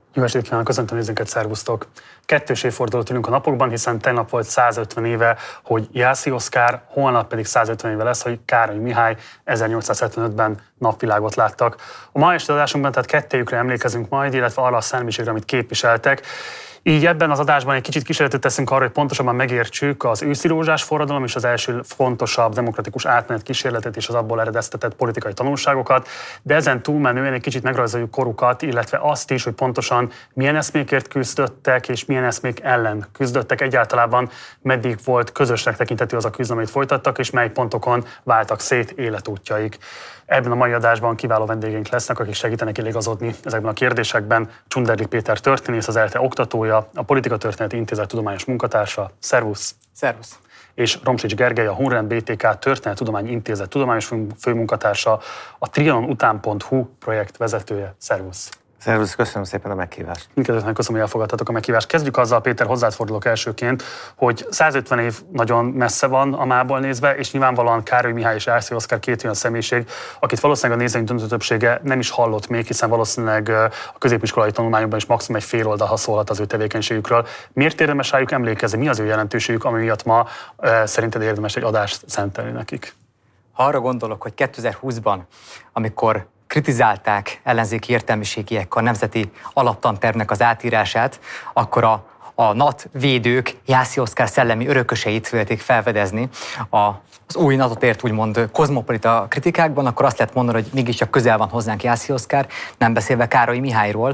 Jó estét kívánok, köszöntöm nézőinket, szervusztok! Kettős évfordulót ülünk a napokban, hiszen tegnap volt 150 éve, hogy Jászai Oszkár, holnap pedig 150 éve lesz, hogy Károly Mihály 1875-ben napvilágot láttak. A ma esti adásunkban tehát kettőjükre emlékezünk majd, illetve arra a szellemiségre, amit képviseltek. Így ebben az adásban egy kicsit kísérletet teszünk arra, hogy pontosabban megértsük az őszi rózsás forradalom és az első fontosabb demokratikus átmenet kísérletet és az abból eredeztetett politikai tanulságokat, de ezen túlmenően egy kicsit megrajzoljuk korukat, illetve azt is, hogy pontosan milyen eszmékért küzdöttek és milyen eszmék ellen küzdöttek, egyáltalában meddig volt közösnek tekintető az a küzdelem, amit folytattak, és mely pontokon váltak szét életútjaik. Ebben a mai adásban kiváló vendégeink lesznek, akik segítenek eligazodni ezekben a kérdésekben. Csunderlik Péter történész, az ELTE oktatója, a Politikatörténeti Intézet tudományos munkatársa. Szervusz! Szervusz! És Romsics Gergely, a Hunrend BTK Történettudományi Intézet tudományos főmunkatársa, a trianonután.hu projekt vezetője. Szervusz! Szervusz, köszönöm szépen a meghívást. Mindkettőtnek köszönöm, hogy elfogadtatok a meghívást. Kezdjük azzal, Péter, hozzád fordulok elsőként, hogy 150 év nagyon messze van a mából nézve, és nyilvánvalóan Károly Mihály és Jászai Oszkár két olyan személyiség, akit valószínűleg a nézőink döntő többsége nem is hallott még, hiszen valószínűleg a középiskolai tanulmányokban is maximum egy fél oldal, ha szólhat az ő tevékenységükről. Miért érdemes rájuk emlékezni? Mi az ő jelentőségük, ami miatt ma szerinted érdemes egy adást szentelni nekik? Ha arra gondolok, hogy 2020-ban, amikor kritizálták ellenzéki értelmiségiek a nemzeti alaptantervnek az átírását, akkor a NAT védők Jászai Oszkár szellemi örököseit vélték felfedezni az új NAT-ot ért úgymond kozmopolita kritikákban, akkor azt lehet mondani, hogy mégiscsak közel van hozzánk Jászai Oszkár, nem beszélve Károly Mihályról,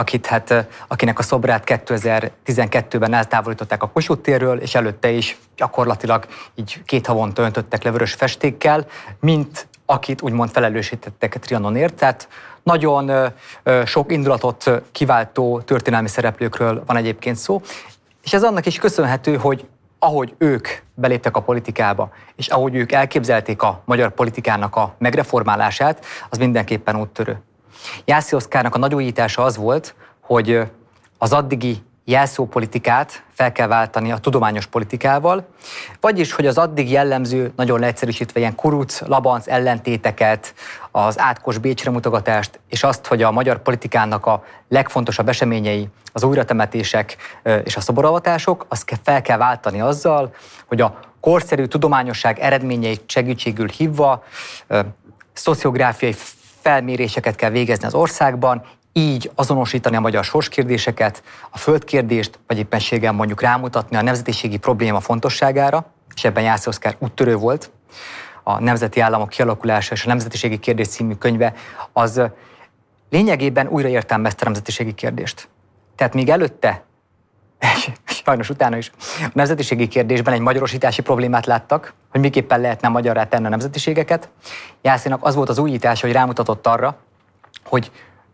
akinek a szobrát 2012-ben eltávolították a Kossuth térről, és előtte is gyakorlatilag így 2 havonta öntöttek le vörös festékkel, mint akit úgymond felelősítettek Trianonért. Tehát nagyon sok indulatot kiváltó történelmi szereplőkről van egyébként szó, és ez annak is köszönhető, hogy ahogy ők beléptek a politikába, és ahogy ők elképzelték a magyar politikának a megreformálását, az mindenképpen úttörő. Jászai Oszkárnak a nagy újítása az volt, hogy az addigi jelszópolitikát fel kell váltani a tudományos politikával, vagyis, hogy az addig jellemző, nagyon leegyszerűsítve ilyen kuruc, labanc ellentéteket, az átkos Bécsre mutogatást, és azt, hogy a magyar politikának a legfontosabb eseményei, az újratemetések és a szoboravatások, azt fel kell váltani azzal, hogy a korszerű tudományosság eredményeit segítségül hívva szociográfiai felméréseket kell végezni az országban, így azonosítani a magyar sorskérdéseket, a földkérdést, vagy éppenséggel mondjuk rámutatni a nemzetiségi probléma fontosságára, és ebben Jászai Oszkár úttörő volt. A Nemzeti Államok kialakulása és a Nemzetiségi kérdés című könyve az lényegében újraértelmezte a nemzetiségi kérdést. Tehát még előtte, és sajnos utána is, a nemzetiségi kérdésben egy magyarosítási problémát láttak, hogy miképpen lehetne magyarrá tenni a nemzetiségeket. Jászainak az volt az újítása, hogy rámutatott arra, hogy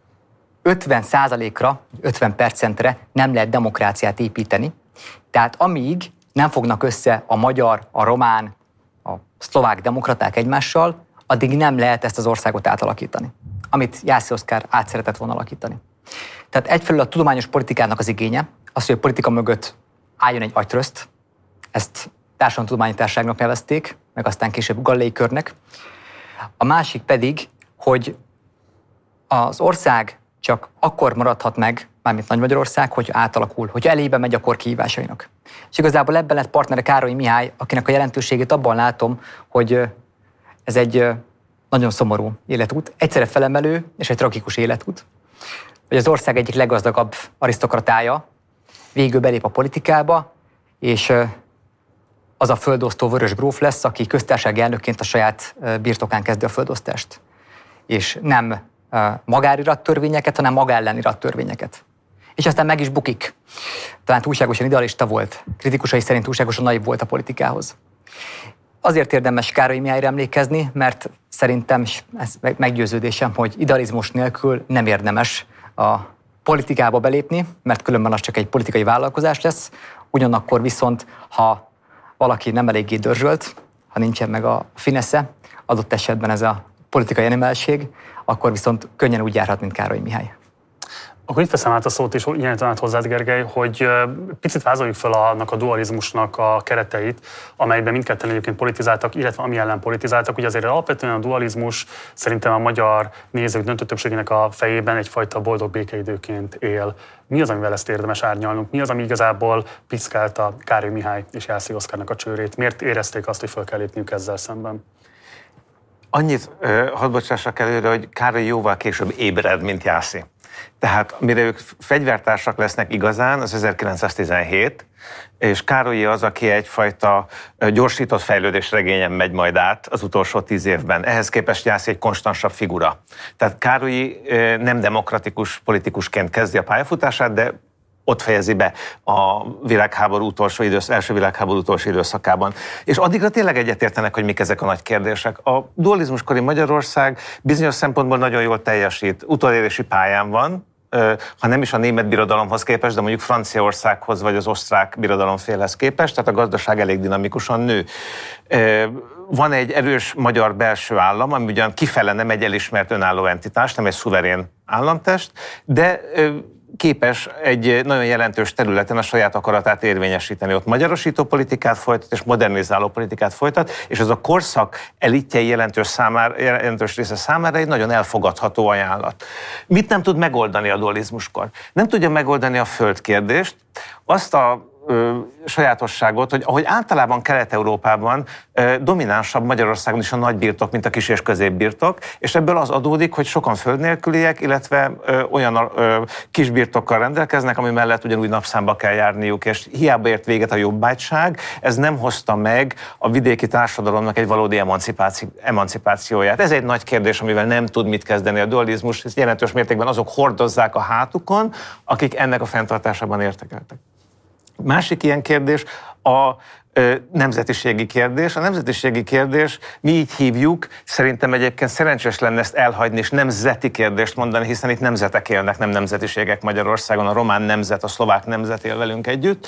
50%-ra, 50%-re nem lehet demokráciát építeni. Tehát amíg nem fognak össze a magyar, a román, a szlovák demokraták egymással, addig nem lehet ezt az országot átalakítani, amit Jászai Oszkár át szeretett volna alakítani. Tehát egyfelől a tudományos politikának az igénye, az, hogy a politika mögött álljon egy agytröszt, ezt társadalomtudományi társaságnak nevezték, meg aztán később Gallei körnek. A másik pedig, hogy az ország csak akkor maradhat meg, mármint Nagy-Magyarország, hogy átalakul, hogy elébe megy a kor kihívásainak. És igazából ebben lett partnere Károly Mihály, akinek a jelentőségét abban látom, hogy ez egy nagyon szomorú életút, egyszerre felemelő és egy tragikus életút. Hogy az ország egyik leggazdagabb arisztokratája végül belép a politikába, és az a földosztó vörös gróf lesz, aki köztársasági elnökként a saját birtokán kezdi a földosztást. És nem magárirat-törvényeket, hanem magáellenirat-törvényeket. És aztán meg is bukik. Talán túlságosan idealista volt, kritikusai szerint túlságosan naiv volt a politikához. Azért érdemes Károly Mihályra emlékezni, mert szerintem, ez meggyőződésem, hogy idealizmus nélkül nem érdemes a politikába belépni, mert különben az csak egy politikai vállalkozás lesz. Ugyanakkor viszont, ha valaki nem eléggé dörzsölt, ha nincsen meg a finesze, adott esetben ez a politikai animálség, akkor viszont könnyen úgy járhat, mint Károly Mihály. Akkor itt veszem át a szót, és irányítom át hozzád, Gergely, hogy picit vázoljuk fel annak a dualizmusnak a kereteit, amelyben mindketten egyébként politizáltak, illetve ami ellen politizáltak. Ugye azért alapvetően a dualizmus szerintem a magyar nézők döntő többségének a fejében egyfajta boldog békeidőként él. Mi az, amivel ezt érdemes árnyalnunk? Mi az, ami igazából piszkálta Károly Mihály és Jászai Oszkárnak a csőrét? Miért érezték azt, hogy fel kell lépniük ezzel szemben? Annyit hadd bocsássak előre, hogy Károly jóval később ébred, mint Jászi. Tehát mire ők fegyvertársak lesznek igazán, az 1917, és Károly az, aki egyfajta gyorsított fejlődés regényen megy majd át az utolsó 10 évben. Ehhez képest Jászi egy konstansabb figura. Tehát Károly nem demokratikus politikusként kezdi a pályafutását, de ott fejezi be a első világháború utolsó időszakában. És addigra tényleg egyetértenek, hogy mik ezek a nagy kérdések. A dualizmuskori Magyarország bizonyos szempontból nagyon jól teljesít, utolérési pályán van, ha nem is a német birodalomhoz képest, de mondjuk Franciaországhoz vagy az osztrák birodalomfélhez képest, tehát a gazdaság elég dinamikusan nő. Van egy erős magyar belső állam, ami ugyan kifele nem egy elismert önálló entitás, nem egy szuverén államtest, de képes egy nagyon jelentős területen a saját akaratát érvényesíteni. Ott magyarosító politikát folytat és modernizáló politikát folytat, és ez a korszak elitjei jelentős része számára egy nagyon elfogadható ajánlat. Mit nem tud megoldani a dualizmuskor? Nem tudja megoldani a földkérdést, azt a sajátosságot, hogy ahogy általában Kelet-Európában dominánsabb Magyarországon is a nagybirtok, mint a kis- és középbirtok, és ebből az adódik, hogy sokan földnélküliek, illetve olyan kisbirtokkal rendelkeznek, ami mellett ugyanúgy napszámba kell járniuk, és hiába ért véget a jobbágyság, ez nem hozta meg a vidéki társadalomnak egy valódi emancipációját. Ez egy nagy kérdés, amivel nem tud mit kezdeni a dualizmus, és jelentős mértékben azok hordozzák a hátukon, akik ennek a fenntartásában érdekeltek. Másik ilyen kérdés a nemzetiségi kérdés. A nemzetiségi kérdés, mi így hívjuk, szerintem egyébként szerencsés lenne ezt elhagyni, és nemzeti kérdést mondani, hiszen itt nemzetek élnek, nem nemzetiségek Magyarországon. A román nemzet, a szlovák nemzet él velünk együtt.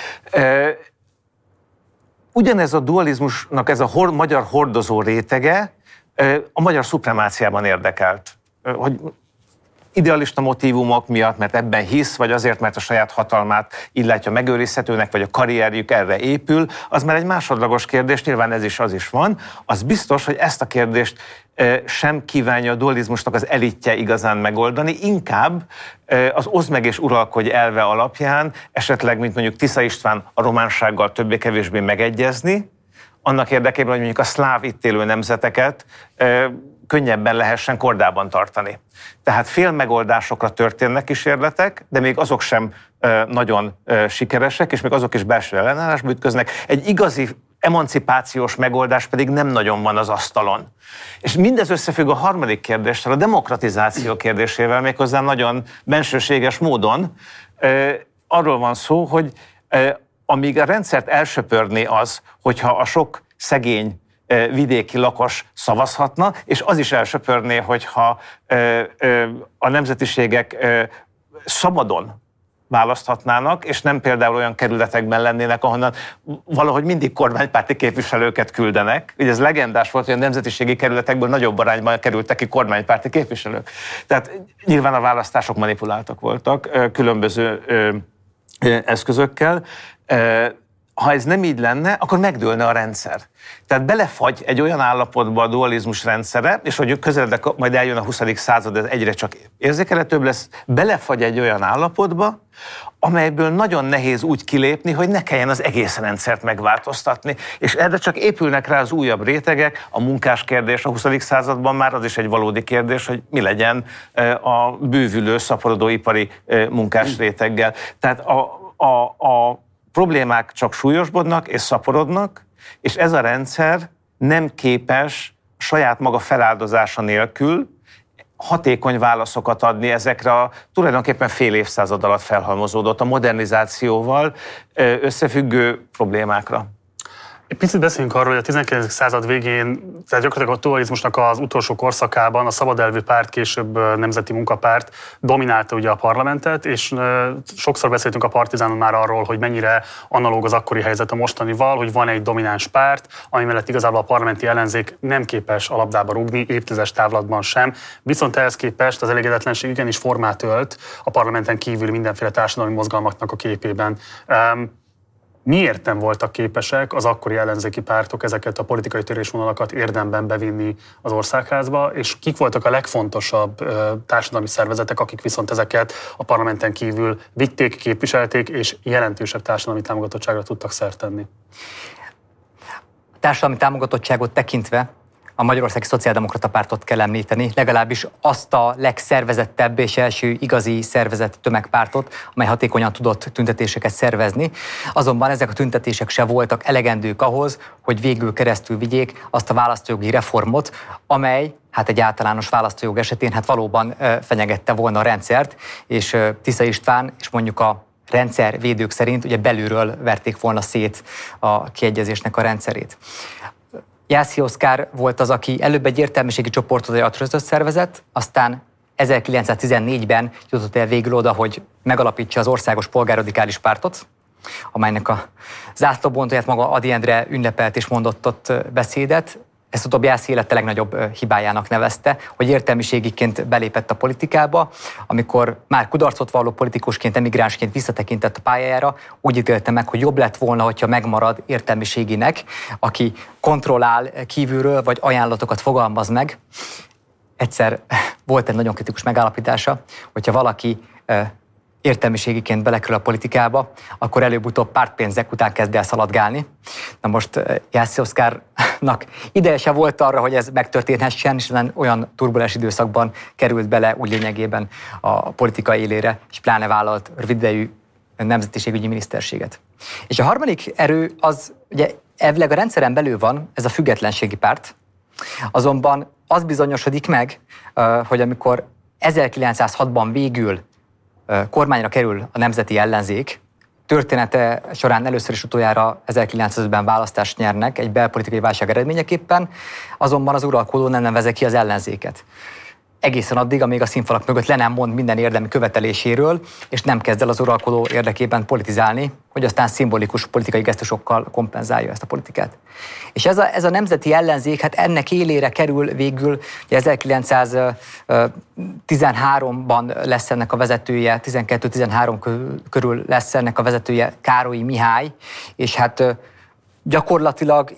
Ugyanez a dualizmusnak ez a magyar hordozó rétege a magyar szupremáciában érdekelt. Hogy idealista motívumok miatt, mert ebben hisz, vagy azért, mert a saját hatalmát így látja megőrizhetőnek, vagy a karrierjük erre épül, az már egy másodlagos kérdés, nyilván ez is az is van. Az biztos, hogy ezt a kérdést sem kívánja a dualizmusnak az elitje igazán megoldani, inkább az oszd meg és uralkodj elve alapján, esetleg, mint mondjuk Tisza István a románsággal többé-kevésbé megegyezni, annak érdekében, hogy mondjuk a szláv itt élő nemzeteket könnyebben lehessen kordában tartani. Tehát félmegoldásokra történnek kísérletek, de még azok sem nagyon sikeresek, és még azok is belső ellenállásba ütköznek. Egy igazi emancipációs megoldás pedig nem nagyon van az asztalon. És mindez összefügg a harmadik kérdéssel, a demokratizáció kérdésével, méghozzá nagyon bensőséges módon. Arról van szó, hogy amíg a rendszert elsöpörni az, hogyha a sok szegény vidéki lakos szavazhatna, és az is elsöpörné, hogyha a nemzetiségek szabadon választhatnának, és nem például olyan kerületekben lennének, ahonnan valahogy mindig kormánypárti képviselőket küldenek. Ugye ez legendás volt, hogy a nemzetiségi kerületekből nagyobb arányban kerültek ki kormánypárti képviselők. Tehát nyilván a választások manipuláltak voltak különböző eszközökkel. Ha ez nem így lenne, akkor megdőlne a rendszer. Tehát belefagy egy olyan állapotba a dualizmus rendszere, és hogy közeledek, majd eljön a 20. század, ez egyre csak érzékelhetőbb lesz, belefagy egy olyan állapotba, amelyből nagyon nehéz úgy kilépni, hogy ne kelljen az egész rendszert megváltoztatni. És erre csak épülnek rá az újabb rétegek, a munkás kérdés a 20. században már az is egy valódi kérdés, hogy mi legyen a bővülő, szaporodó ipari munkás réteggel. Tehát a problémák csak súlyosbodnak és szaporodnak, és ez a rendszer nem képes saját maga feláldozása nélkül hatékony válaszokat adni ezekre a tulajdonképpen fél évszázad alatt felhalmozódott a modernizációval összefüggő problémákra. Egy picit beszéljünk arról, hogy a 19. század végén, tehát gyakorlatilag a dualizmusnak az utolsó korszakában a szabadelvű párt, később Nemzeti Munkapárt dominálta ugye a parlamentet, és sokszor beszéltünk a Partizánon már arról, hogy mennyire analóg az akkori helyzet a mostanival, hogy van egy domináns párt, ami mellett igazából a parlamenti ellenzék nem képes a labdába rúgni, évtizedes távlatban sem. Viszont ehhez képest az elégedetlenség igenis formát ölt a parlamenten kívül mindenféle társadalmi mozgalmaknak a képében. Miért nem voltak képesek az akkori ellenzéki pártok ezeket a politikai törésvonalakat érdemben bevinni az országházba, és kik voltak a legfontosabb társadalmi szervezetek, akik viszont ezeket a parlamenten kívül vitték, képviselték, és jelentősebb társadalmi támogatottságra tudtak szert tenni? A társadalmi támogatottságot tekintve a Magyarországi Szociáldemokrata Pártot kell említeni, legalábbis azt a legszervezettebb és első igazi szervezett tömegpártot, amely hatékonyan tudott tüntetéseket szervezni. Azonban ezek a tüntetések se voltak elegendők ahhoz, hogy végül keresztül vigyék azt a választójogi reformot, amely egy általános választójog esetén valóban fenyegette volna a rendszert, és Tisza István és mondjuk a rendszervédők szerint ugye belülről verték volna szét a kiegyezésnek a rendszerét. Jászai Oszkár volt az, aki előbb egy értelmiségi csoportot, egy atrözöt szervezett, aztán 1914-ben jutott el végül oda, hogy megalapítsa az Országos Polgárradikális Pártot, amelynek a zászlóbontóját maga Ady Endre ünnepelt és mondott ott beszédet. Ezt utóbb Jászai élete legnagyobb hibájának nevezte, hogy értelmiségiként belépett a politikába, amikor már kudarcot valló politikusként, emigránsként visszatekintett a pályájára, úgy ítélte meg, hogy jobb lett volna, hogyha megmarad értelmiséginek, aki kontrollál kívülről, vagy ajánlatokat fogalmaz meg. Egyszer volt egy nagyon kritikus megállapítása, hogyha valaki értelmiségiként belekerül a politikába, akkor előbb-utóbb pártpénzek után kezd el szaladgálni. Na most Jászai Oszkárnak ideje se volt arra, hogy ez megtörténhessen, és olyan turbulens időszakban került bele úgy lényegében a politika élére, és pláne vállalt rövididejű nemzetiségügyi miniszterséget. És a harmadik erő az ugye elvileg a rendszeren belül van, ez a függetlenségi párt, azonban az bizonyosodik meg, hogy amikor 1906-ban végül kormányra kerül a nemzeti ellenzék, története során először is utoljára 1905-ben választást nyernek egy belpolitikai válság eredményeképpen, azonban az uralkodó nem nevezi ki az ellenzéket. Egészen addig, amíg a színfalak mögött le nem mond minden érdemi követeléséről, és nem kezd el az uralkodó érdekében politizálni, hogy aztán szimbolikus politikai gesztusokkal kompenzálja ezt a politikát. És ez a nemzeti ellenzék, ennek élére kerül végül, 1913-ban lesz ennek a vezetője, 12-13 körül lesz ennek a vezetője Károlyi Mihály, és gyakorlatilag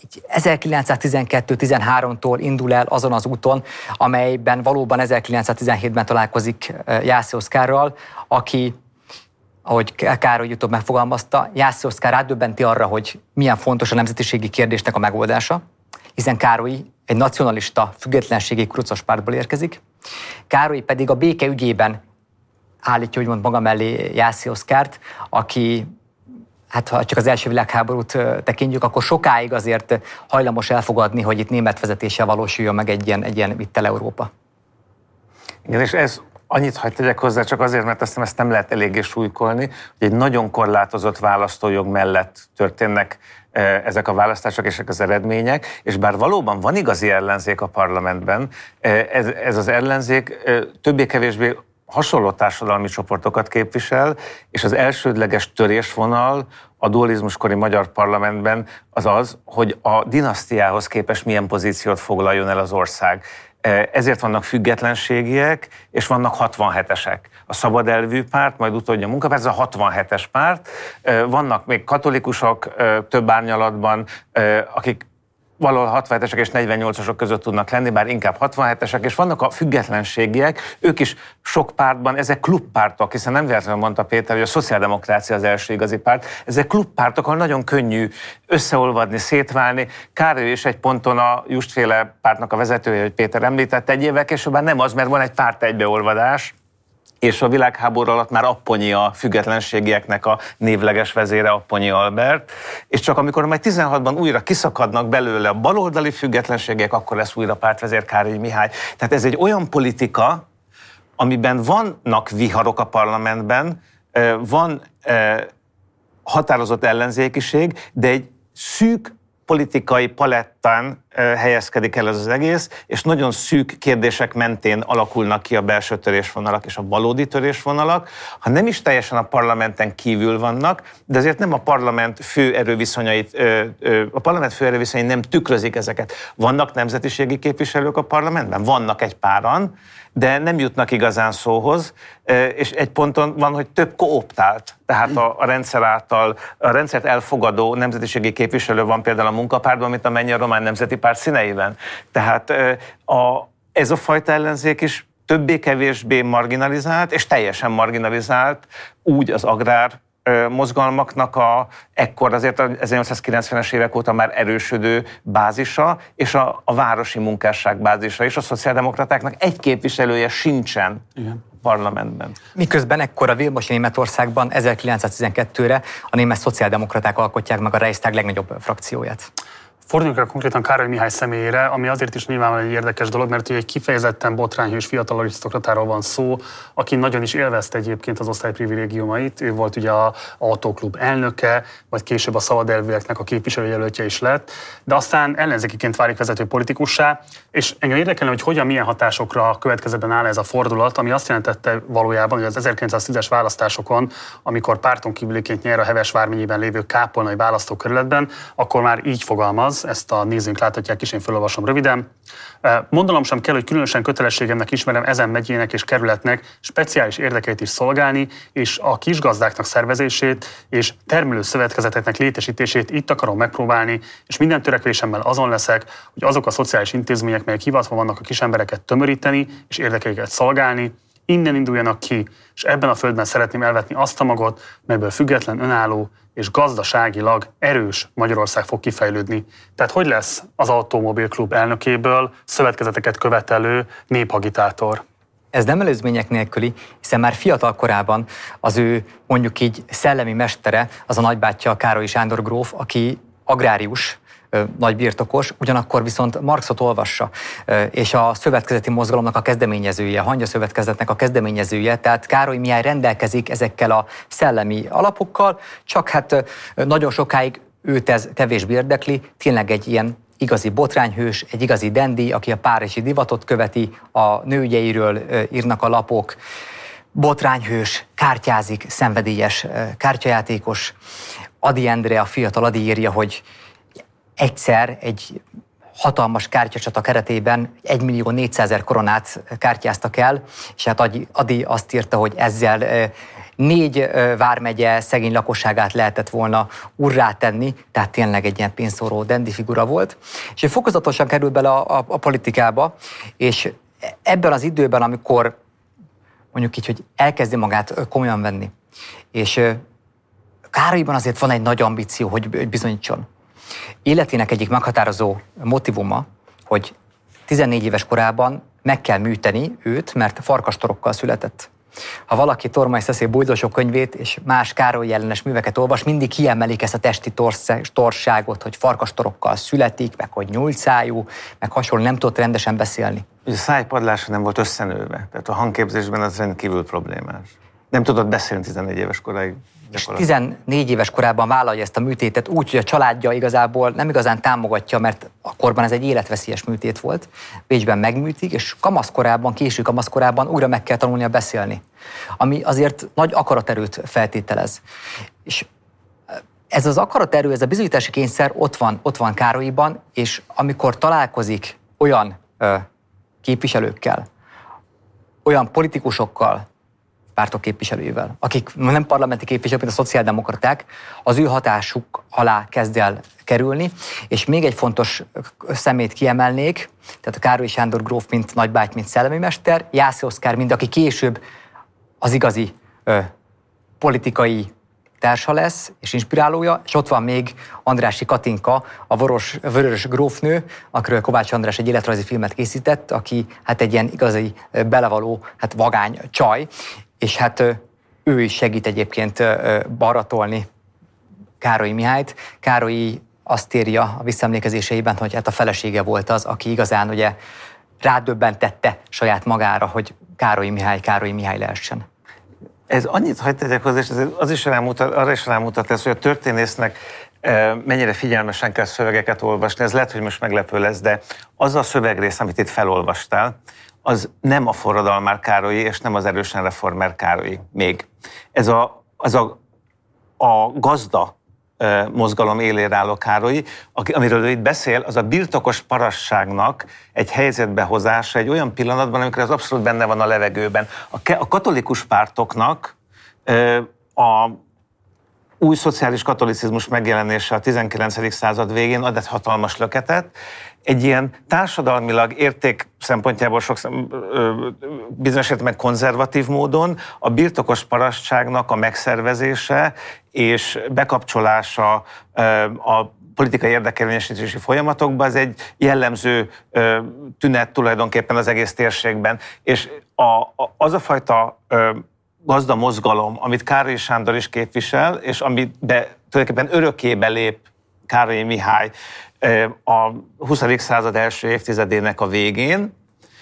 1912-13-tól indul el azon az úton, amelyben valóban 1917-ben találkozik Jászai Oszkárral, aki, ahogy Károly utóbb megfogalmazta, Jászai Oszkár rádöbbenti arra, hogy milyen fontos a nemzetiségi kérdésnek a megoldása, hiszen Károly egy nacionalista, függetlenségi kurucos pártból érkezik. Károly pedig a béke ügyében állítja úgymond maga mellé Jászai Oszkárt, aki ha csak az első világháborút tekintjük, akkor sokáig azért hajlamos elfogadni, hogy itt német vezetéssel valósuljon meg egy ilyen vittel Európa. Igen, és ez annyit hadd tegyek hozzá, csak azért, mert azt ezt nem lehet eléggé súlykolni, hogy egy nagyon korlátozott választójog mellett történnek ezek a választások és ezek az eredmények, és bár valóban van igazi ellenzék a parlamentben, ez az ellenzék többé-kevésbé hasonló társadalmi csoportokat képvisel, és az elsődleges törésvonal a dualizmuskori magyar parlamentben az, hogy a dinasztiához képest milyen pozíciót foglaljon el az ország. Ezért vannak függetlenségiek, és vannak 67-esek. A szabadelvű párt, majd utódja a munkapárt, ez a 67-es párt. Vannak még katolikusok több árnyalatban, akik valahol 67-esek és 48-asok között tudnak lenni, bár inkább 67-esek, és vannak a függetlenségiek, ők is sok pártban, ezek klubpártok, hiszen nem véletlenül mondta Péter, hogy a szociáldemokrácia az első igazi párt, ezek klubpártok, ahol nagyon könnyű összeolvadni, szétválni. Károly is egy ponton a Justféle pártnak a vezetője, hogy Péter említett, egy évvel később már nem az, mert van egy párt egybeolvadás, és a világháború alatt már Apponyi a függetlenségieknek a névleges vezére, Apponyi Albert, és csak amikor majd 16-ban újra kiszakadnak belőle a baloldali függetlenségek, akkor lesz újra pártvezér Károlyi Mihály. Tehát ez egy olyan politika, amiben vannak viharok a parlamentben, van határozott ellenzékiség, de egy szűk politikai palettán helyezkedik el ez az egész, és nagyon szűk kérdések mentén alakulnak ki a belső törésvonalak és a valódi törésvonalak. Ha nem is teljesen a parlamenten kívül vannak, de azért nem a parlament fő erőviszonyai nem tükrözik ezeket. Vannak nemzetiségi képviselők a parlamentben? Vannak egy páran, de nem jutnak igazán szóhoz, és egy ponton van, hogy több kooptált, tehát a rendszer által, a rendszert elfogadó nemzetiségi képviselő van például a Munkapártban, mint amennyi a Román Nemzeti Párt színeiben. Tehát ez a fajta ellenzék is többé-kevésbé marginalizált, és teljesen marginalizált úgy az agrár mozgalmaknak ekkor azért a 1890-es évek óta már erősödő bázisa, és a városi munkásság bázisa, és a szociáldemokratáknak egy képviselője sincsen a parlamentben. Miközben ekkor a Vilmosi Németországban 1912-re a német szociáldemokraták alkotják meg a Reichstag legnagyobb frakcióját. Forduljunk rá konkrétan Károly Mihály személyére, ami azért is nyilvánvalóan egy érdekes dolog, mert egy kifejezetten botrányhős fiatal arisztokratáról van szó, aki nagyon is élvezte egyébként az osztályprivilégiumait. Ő volt ugye az Autóklub elnöke, vagy később a szabadelvűeknek a képviselőjelöltje is lett, de aztán ellenzékiként válik vezető politikussá, és engem érdekelne, hogy hogyan, milyen hatásokra következőben áll ez a fordulat, ami azt jelentette valójában, hogy az 1910-es választásokon, amikor párton kívüliként nyer a Heves vármegyében lévő kápolnai választókerületben, akkor már így fogalmaz, ezt a nézőink láthatják is, én felolvasom röviden. Mondanom sem kell, hogy különösen kötelességemnek ismerem ezen megyének és kerületnek speciális érdekeit is szolgálni, és a kisgazdáknak szervezését és termelő szövetkezeteknek létesítését itt akarom megpróbálni, és minden törekvésemmel azon leszek, hogy azok a szociális intézmények, melyek hivatva vannak a kisembereket tömöríteni és érdekeiket szolgálni, innen induljanak ki, és ebben a földben szeretném elvetni azt a magot, melyből független, önálló és gazdaságilag erős Magyarország fog kifejlődni. Tehát hogy lesz az Automobilklub elnökéből szövetkezeteket követelő néphagitátor? Ez nem előzmények nélküli, hiszen már fiatal korában az ő mondjuk így szellemi mestere, az a nagybátyja Károly Sándor gróf, aki agrárius, nagybirtokos, ugyanakkor viszont Marxot olvassa, és a szövetkezeti mozgalomnak a kezdeményezője, a Hangya Szövetkezetnek a kezdeményezője, tehát Károly Mihály rendelkezik ezekkel a szellemi alapokkal, csak hát nagyon sokáig őt ez kevésbé érdekli, tényleg egy ilyen igazi botrányhős, egy igazi dendi, aki a párizsi divatot követi, a nőügyeiről írnak a lapok, botrányhős, kártyázik, szenvedélyes kártyajátékos. Ady Endre, a fiatal Ady írja, hogy egyszer egy hatalmas kártyacsata keretében 1.400.000 koronát kártyáztak el, és hát Ady azt írta, hogy ezzel 4 vármegye szegény lakosságát lehetett volna urrá tenni, tehát tényleg egy ilyen pénzszóró dendi figura volt. És ő fokozatosan kerül bele a politikába, és ebben az időben, amikor mondjuk így, hogy elkezdi magát komolyan venni, és Károlyban azért van egy nagy ambíció, hogy bizonyítson. Életének egyik meghatározó motivuma, hogy 14 éves korában meg kell műteni őt, mert farkastorokkal született. Ha valaki Tormai Szeszély Bújdosok könyvét és más Károly ellenes műveket olvas, mindig kiemelik ezt a testi torságot, hogy farkastorokkal születik, meg hogy nyúlcájú, meg hasonló, nem tudott rendesen beszélni. A szájpadlása nem volt összenőve, tehát a hangképzésben az rendkívül problémás. Nem tudott beszélni 14 éves koráig. És 14 éves korában vállalja ezt a műtétet úgy, hogy a családja igazából nem igazán támogatja, mert akkorban ez egy életveszélyes műtét volt. Bécsben megműtik, és késő kamaszkorában újra meg kell tanulnia beszélni, ami azért nagy akaraterőt feltételez. És ez az akaraterő, ez a bizonyítási kényszer ott van Károlyban, és amikor találkozik olyan képviselőkkel, olyan politikusokkal, pártok képviselőivel, akik nem parlamenti képviselők, mint a szociáldemokraták, az ő hatásuk alá kezd el kerülni. És még egy fontos szemét kiemelnék, tehát a Károly Sándor gróf, mint nagybáty, mint szellemi mester, Jászai Oszkár, mind aki később az igazi politikai társa lesz, és inspirálója, és ott van még Andrássy Katinka, a vörös grófnő, akiről Kovács András egy életrajzi filmet készített, aki hát egy ilyen igazi belevaló, hát vagány csaj, és hát ő is segít egyébként baratolni Károly Mihályt. Károly azt írja a visszaemlékezéseiben, hogy hát a felesége volt az, aki igazán ugye rádöbbentette saját magára, hogy Károly Mihály lehessen. Ez annyit hagy tegyek hozzá, és arra is rámutat ez, hogy a történésznek mennyire figyelmesen kell szövegeket olvasni, ez lehet, hogy most meglepő lesz, de az a szövegrész, amit itt felolvastál, az nem a forradalmár Károlyi, és nem az erősen reformer Károlyi még. Ez a gazda mozgalom élére álló Károlyi, amiről ő itt beszél, az a birtokos parasságnak egy helyzetbe hozása egy olyan pillanatban, amikor az abszolút benne van a levegőben. A katolikus pártoknak a új szociális katolicizmus megjelenése a 19. század végén ad egy hatalmas löketet, egy ilyen társadalmilag érték szempontjából bizonyos értelemben konzervatív módon a birtokos parasságnak a megszervezése és bekapcsolása a politikai érdekérvényesítési folyamatokba, ez egy jellemző tünet tulajdonképpen az egész térségben. És az a fajta gazda mozgalom, amit Károlyi Sándor is képvisel, és amiben tulajdonképpen örökkébe lép Károlyi Mihály a 20. század első évtizedének a végén,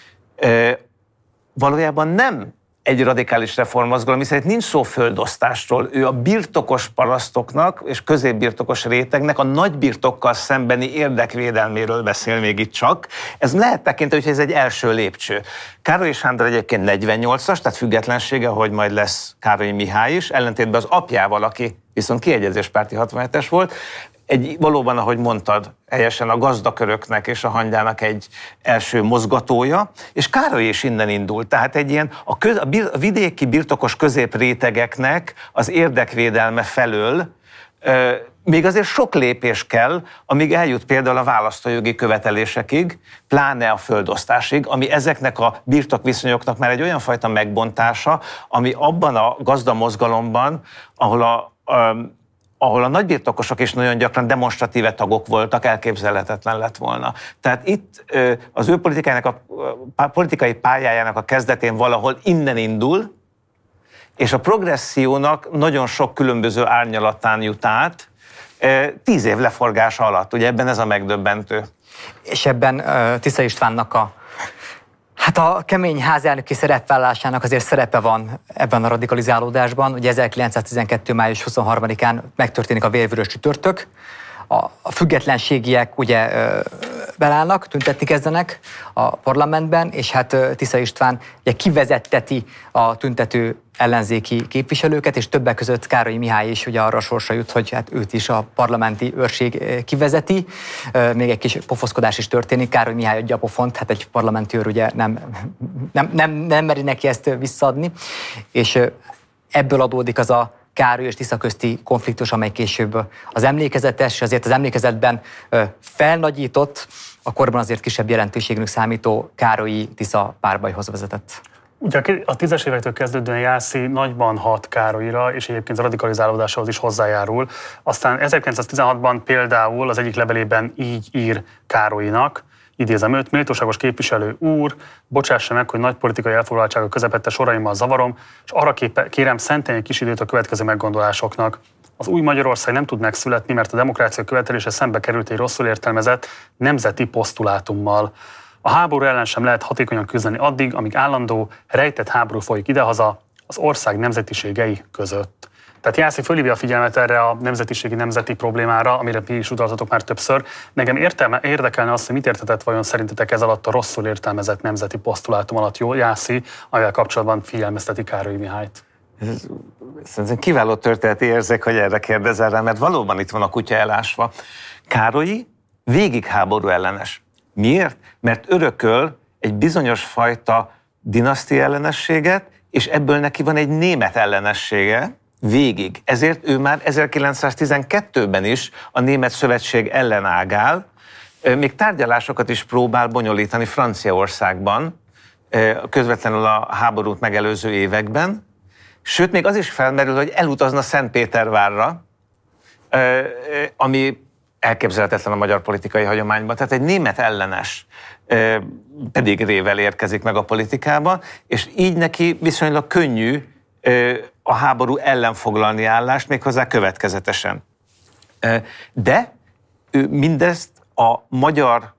valójában nem egy radikális reformmozgalom, hiszen itt nincs szó földosztásról. Ő a birtokos parasztoknak és középbirtokos rétegnek a nagybirtokkal szembeni érdekvédelméről beszél még itt csak. Ez lehet tekinteni, hogy ez egy első lépcső. Károlyi Sándor egyébként 48-as, tehát függetlensége, hogy majd lesz Károlyi Mihály is, ellentétben az apjával, aki viszont kiegyezéspárti 67-es volt, valóban, ahogy mondtad, helyesen a gazdaköröknek és a hangyának egy első mozgatója, és Károlyi is innen indult. Tehát egy ilyen a vidéki birtokos középrétegeknek az érdekvédelme felől még azért sok lépés kell, amíg eljut például a választójogi követelésekig, pláne a földosztásig, ami ezeknek a birtokviszonyoknak már egy olyan fajta megbontása, ami abban a gazdamozgalomban, ahol a nagybirtokosok is nagyon gyakran demonstratíve tagok voltak, elképzelhetetlen lett volna. Tehát itt az ő politikai pályájának a kezdetén valahol innen indul, és a progressziónak nagyon sok különböző árnyalatán jut át, 10 év leforgása alatt. Ugye ebben ez a megdöbbentő. És ebben Tisza Istvánnak a kemény házelnöki szerepvállásának azért szerepe van ebben a radikalizálódásban. Ugye 1912. május 23-án megtörténik a vérvörös csütörtök. A függetlenségiek ugye belállnak, tüntetni kezdenek a parlamentben, és hát Tisza István ugye kivezetteti a tüntető ellenzéki képviselőket, és többek között Károlyi Mihály is ugye arra a sorsa jut, hogy hát őt is a parlamenti őrség kivezeti. Még egy kis pofoszkodás is történik, Károlyi Mihály adja a pofont, hát egy parlamenti őr ugye nem meri neki ezt visszaadni, és ebből adódik az a Károly és Tisza közti konfliktus, amely később az emlékezetes, és azért az emlékezetben felnagyított, a korban azért kisebb jelentőségnek számító Károlyi-Tisza párbajhoz vezetett. Ugye a 10-es évektől kezdődően Jászi nagyban hat Károlyra, és egyébként a radikalizálódásához is hozzájárul. Aztán 1916-ban például az egyik levelében így ír Károlyinak, idézem őt: méltóságos képviselő úr, bocsássa meg, hogy nagy politikai elfoglaltsága közepette soraimmal zavarom, és arra kérem, szenteljen kis időt a következő meggondolásoknak. Az új Magyarország nem tud megszületni, mert a demokrácia követelése szembe került egy rosszul értelmezett nemzeti posztulátummal. A háború ellen sem lehet hatékonyan küzdeni addig, amíg állandó, rejtett háború folyik idehaza az ország nemzetiségei között. Tehát Jászi fölhívja a figyelmet erre a nemzeti problémára, amire mi is utaltatok már többször. Nekem érdekelne azt, hogy mit értetett vajon szerintetek ez alatt a rosszul értelmezett nemzeti posztulátum alatt jó Jászi, amivel kapcsolatban figyelmezteti Károlyi Mihályt. Szerintem kiváló történeti érzék, hogy erre kérdezel rá, mert valóban itt van a kutya elásva. Károlyi végig háború ellenes. Miért? Mert örököl egy bizonyos fajta dinasztia ellenességet, és ebből neki van egy német ellenessége végig. Ezért ő már 1912-ben is a Német Szövetség ellen ágál, még tárgyalásokat is próbál bonyolítani Franciaországban, közvetlenül a háborút megelőző években, sőt, még az is felmerül, hogy elutazna Szentpétervárra, ami elképzelhetetlen a magyar politikai hagyományban. Tehát egy német ellenes pedigrével érkezik meg a politikába, és így neki viszonylag könnyű a háború ellen foglalni állást, méghozzá következetesen. De ő mindezt a magyar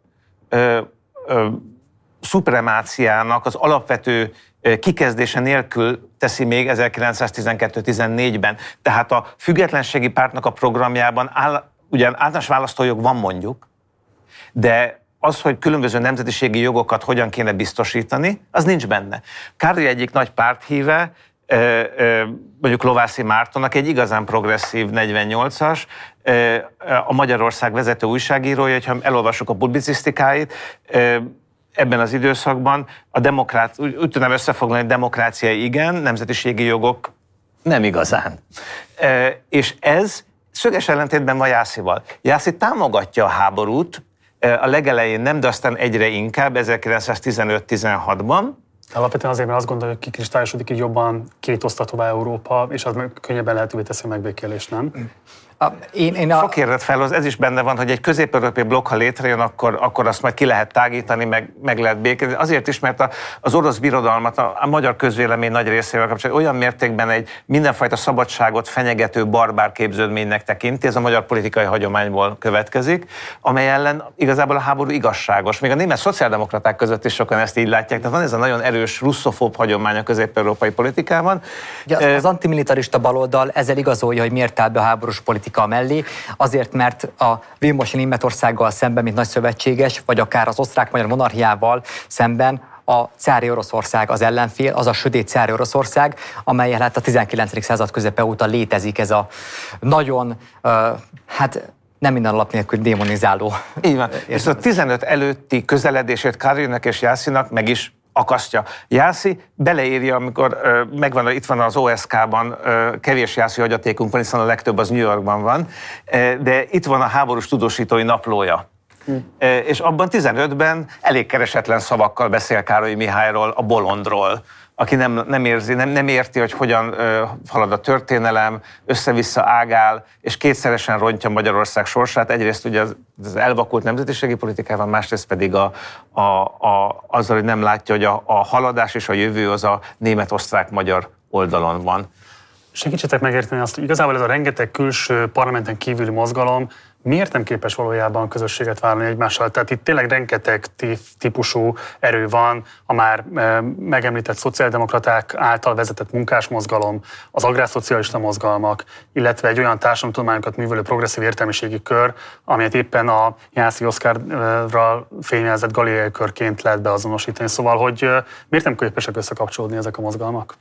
szupremáciának az alapvető kikezdése nélkül teszi még 1912-14-ben. Tehát a függetlenségi pártnak a programjában ugyan általános választójog van mondjuk, de az, hogy különböző nemzetiségi jogokat hogyan kéne biztosítani, az nincs benne. Károly egyik nagy párthíve, mondjuk Lovászi Mártonnak egy igazán progresszív 48-as, a Magyarország vezető újságírója, hogyha elolvassuk a publicisztikáit, ebben az időszakban úgy tudnám összefoglalni, hogy demokrácia igen, nemzetiségi jogok nem igazán. És ez szöges ellentétben van Jászival. Jászi támogatja a háborút, a legelején nem, de aztán egyre inkább, 1915-16-ban. Alapvetően azért, mert azt gondolja, hogy kikristályosodik így jobban kétosztatóvá Európa, és az könnyebben lehetővé teszi a megbékélést, nem? Sok érvet felhoz, ez is benne van, hogy egy közép-európai blokk, ha létrejön, akkor azt majd ki lehet tágítani, meg lehet békélni. Azért is, mert az orosz birodalmat a magyar közvélemény nagy részével kapcsolatban olyan mértékben egy mindenfajta szabadságot fenyegető barbár képződménynek tekinti, ez a magyar politikai hagyományból következik, amely ellen igazából a háború igazságos. Még a német szociáldemokraták között is sokan ezt így látják, tehát van ez a nagyon erős russzofób hagyomány a közép-európai politikában. Ugye az antimilitarista baloldal ezzel igazolja, hogy miért áll be a háborús politika mellé, azért, mert a Vilmosi Németországgal szemben, mint nagy szövetséges, vagy akár az osztrák-magyar monarchiával szemben a cári Oroszország az ellenfél, az a sötét cári Oroszország, amellyel hát a 19. század közepe óta létezik ez a nagyon, nem minden alap nélkül démonizáló. Így van. És a 15 előtti közeledését Károlynak és Jászinak meg is akasztja. Jászi beleírja, amikor megvan, itt van az OSK-ban, kevés Jászi hagyatékunk van, hiszen a legtöbb az New Yorkban van, de itt van a háborús tudósítói naplója. És abban 15-ben elég keresetlen szavakkal beszél Károly Mihályról, a bolondról, aki nem érti, hogy hogyan halad a történelem, össze-vissza ágál, és kétszeresen rontja Magyarország sorsát. Egyrészt ugye az elvakult nemzetiségi politikában, másrészt pedig azzal, hogy nem látja, hogy a haladás és a jövő az a német-osztrák-magyar oldalon van. Segítsetek megérteni azt, hogy igazából ez a rengeteg külső parlamenten kívüli mozgalom miért nem képes valójában közösséget vállalni egymással? Tehát itt tényleg rengeteg típusú erő van, a már megemlített szociáldemokraták által vezetett munkásmozgalom, az agrárszocialista mozgalmak, illetve egy olyan társadalomtudományokat művelő progresszív értelmiségi kör, amelyet éppen a Jászi Oszkárral fémjelzett Galileai körként lehet beazonosítani. Szóval, hogy miért nem képesek összekapcsolódni ezek a mozgalmak?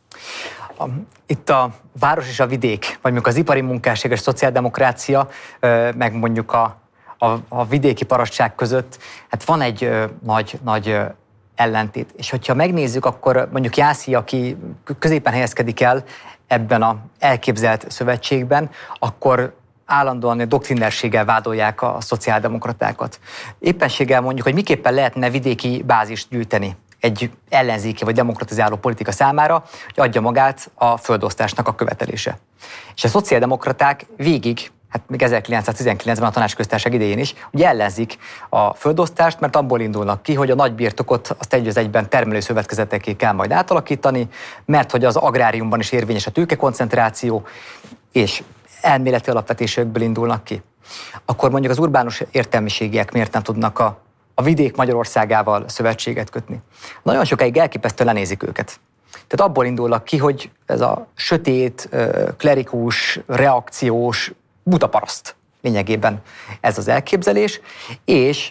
Itt a város és a vidék, vagy mondjuk az ipari munkásság és szociáldemokrácia, meg mondjuk a vidéki parasztság között, hát van egy nagy ellentét. És hogyha megnézzük, akkor mondjuk Jászi, aki középen helyezkedik el ebben az elképzelt szövetségben, akkor állandóan doktrinerséggel vádolják a szociáldemokratákat. Éppenséggel mondjuk, hogy miképpen lehetne vidéki bázist gyűjteni egy ellenzéki vagy demokratizáló politika számára, hogy adja magát a földosztásnak a követelése. És a szociáldemokraták végig, hát még 1919-ben a Tanácsköztársaság idején is, ugye ellenzik a földosztást, mert abból indulnak ki, hogy a nagy birtokot azt egy az egyben termelőszövetkezetekké kell majd átalakítani, mert hogy az agráriumban is érvényes a tőkekoncentráció, és elméleti alapvetésekből indulnak ki. Akkor mondjuk az urbánus értelmiségiek miért nem tudnak a vidék Magyarországával szövetséget kötni? Nagyon sokáig elképesztően lenézik őket. Tehát abból indulnak ki, hogy ez a sötét, klerikus, reakciós, buta paraszt lényegében ez az elképzelés, és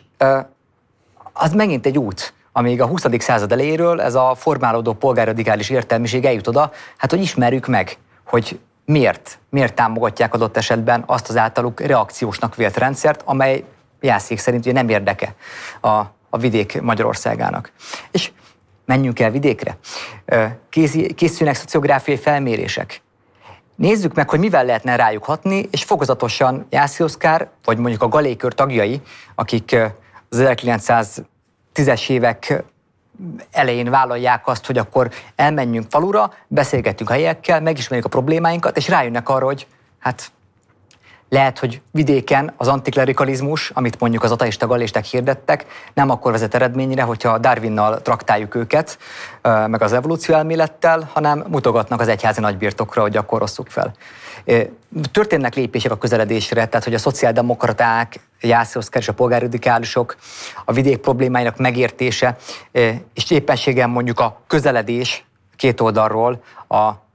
az megint egy út, amíg a 20. század elejéről ez a formálódó polgárradikális értelmiség eljut oda, hát hogy ismerjük meg, hogy miért támogatják adott esetben azt az általuk reakciósnak vélt rendszert, amely Jászék szerint ugye nem érdeke a vidék Magyarországának. És menjünk el vidékre. Készülnek szociográfiai felmérések. Nézzük meg, hogy mivel lehetne rájuk hatni, és fokozatosan Jászi Oszkár, vagy mondjuk a Galéi kör tagjai, akik az 1910-es évek elején vállalják azt, hogy akkor elmenjünk falura, beszélgetünk a helyiekkel, megismerjük a problémáinkat, és rájönnek arra, hogy hát lehet, hogy vidéken az antiklerikalizmus, amit mondjuk az ateista gallisták hirdettek, nem akkor vezet eredményre, hogyha Darwinnal traktáljuk őket, meg az evolúció elmélettel, hanem mutogatnak az egyházi nagybirtokra, hogy akkor osszuk fel. Történnek lépések a közeledésre, tehát hogy a szociáldemokraták, Jászi Oszkár és a polgárradikálisok, a vidék problémáinak megértése, és éppenséggel mondjuk a közeledés két oldalról a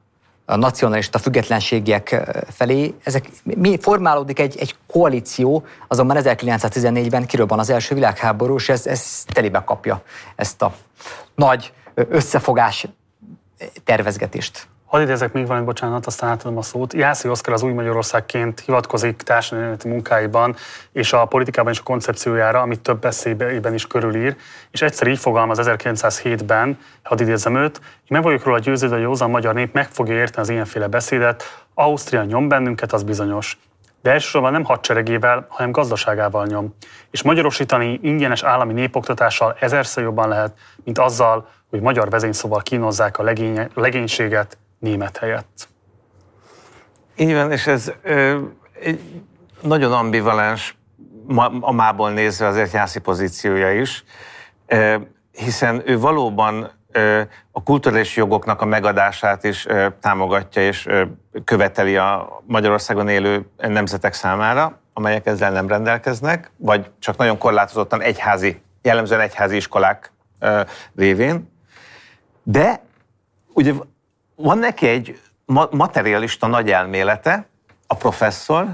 a nacionalista függetlenségiek felé, mi formálódik egy koalíció, azonban 1914-ben kirobban az első világháború, és ez telébe kapja ezt a nagy összefogás tervezgetést. Hadd idézek még valamit, bocsánat, aztán átadom a szót. Jászai Oszkár az Új Magyarországként hivatkozik társadalmi munkáiban és a politikában is a koncepciójára, amit több beszédben is körülír, és egyszer így fogalmaz 1907-ben, hadd idézzem őt, én meg vagyok róla győződve, hogy a józan magyar nép meg fogja érteni az ilyenféle beszédet, Ausztria nyom bennünket, az bizonyos. De elsősorban nem hadseregével, hanem gazdaságával nyom. És magyarosítani ingyenes állami népoktatással ezerszer jobban lehet, mint azzal, hogy magyar vezényszóval kínozzák a legénységet német helyett. Így van, és ez egy nagyon ambivalens, a mából nézve azért Jászi pozíciója is, hiszen ő valóban a kulturális jogoknak a megadását is támogatja és követeli a Magyarországon élő nemzetek számára, amelyek ezzel nem rendelkeznek, vagy csak nagyon korlátozottan jellemzően egyházi iskolák révén. De ugye van neki egy materialista nagy elmélete, a professzor,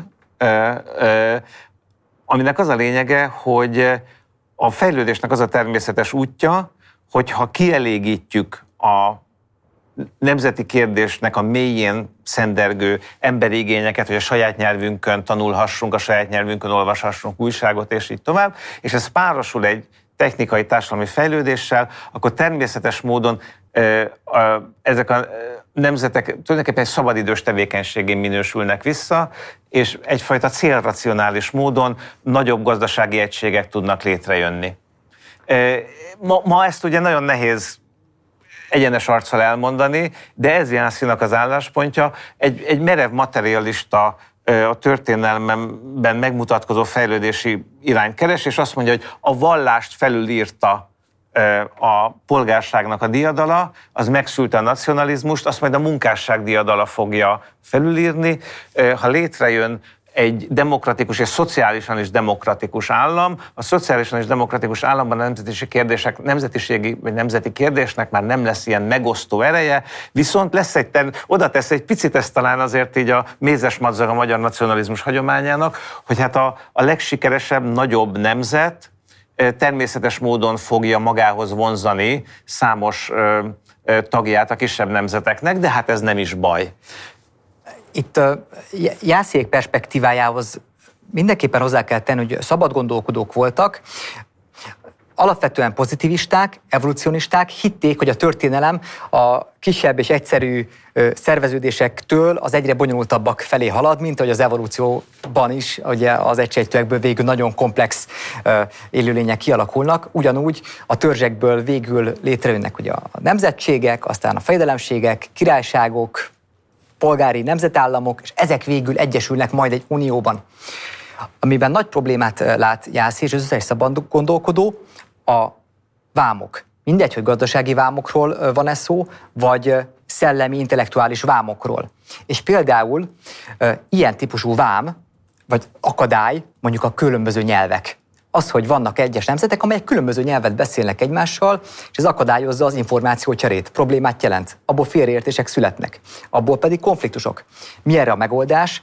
aminek az a lényege, hogy a fejlődésnek az a természetes útja, hogyha kielégítjük a nemzeti kérdésnek a mélyén szendergő emberi igényeket, hogy a saját nyelvünkön tanulhassunk, a saját nyelvünkön olvashassunk újságot, és így tovább, és ez párosul egy technikai társadalmi fejlődéssel, akkor természetes módon ezek a nemzetek tulajdonképpen egy szabadidős tevékenységén minősülnek vissza, és egyfajta célracionális módon nagyobb gazdasági egységek tudnak létrejönni. Ma ezt ugye nagyon nehéz egyenes arccal elmondani, de ez Jászinak az álláspontja, egy merev materialista, a történelemben megmutatkozó fejlődési irányt keres, és azt mondja, hogy a vallást felülírta a polgárságnak a diadala, az megszülte a nacionalizmust, azt majd a munkásság diadala fogja felülírni. Ha létrejön egy demokratikus és szociálisan is demokratikus állam, a szociálisan és demokratikus államban a nemzetiségi vagy nemzeti kérdésnek már nem lesz ilyen megosztó ereje, viszont oda tesz egy picit, ezt talán azért így a mézes madzag a magyar nacionalizmus hagyományának, hogy hát a legsikeresebb, nagyobb nemzet természetes módon fogja magához vonzani számos tagját a kisebb nemzeteknek, de hát ez nem is baj. Itt Jászék perspektívájához mindenképpen hozzá kell tenni, hogy szabad gondolkodók voltak, alapvetően pozitivisták, evolucionisták, hitték, hogy a történelem a kisebb és egyszerű szerveződésektől az egyre bonyolultabbak felé halad, mint ahogy az evolúcióban is ugye az egysejtőekből végül nagyon komplex élőlények kialakulnak. Ugyanúgy a törzsekből végül létrejönnek ugye a nemzetségek, aztán a fejedelemségek, királyságok, polgári nemzetállamok, és ezek végül egyesülnek majd egy unióban. Amiben nagy problémát lát Jászi és az összes szabad gondolkodó, a vámok. Mindegy, hogy gazdasági vámokról van ez szó, vagy szellemi, intellektuális vámokról. És például ilyen típusú vám, vagy akadály, mondjuk a különböző nyelvek. Az, hogy vannak egyes nemzetek, amelyek különböző nyelvet beszélnek egymással, és ez akadályozza az információcserét. Problémát jelent. Abból félreértések születnek. Abból pedig konfliktusok. Mi erre a megoldás?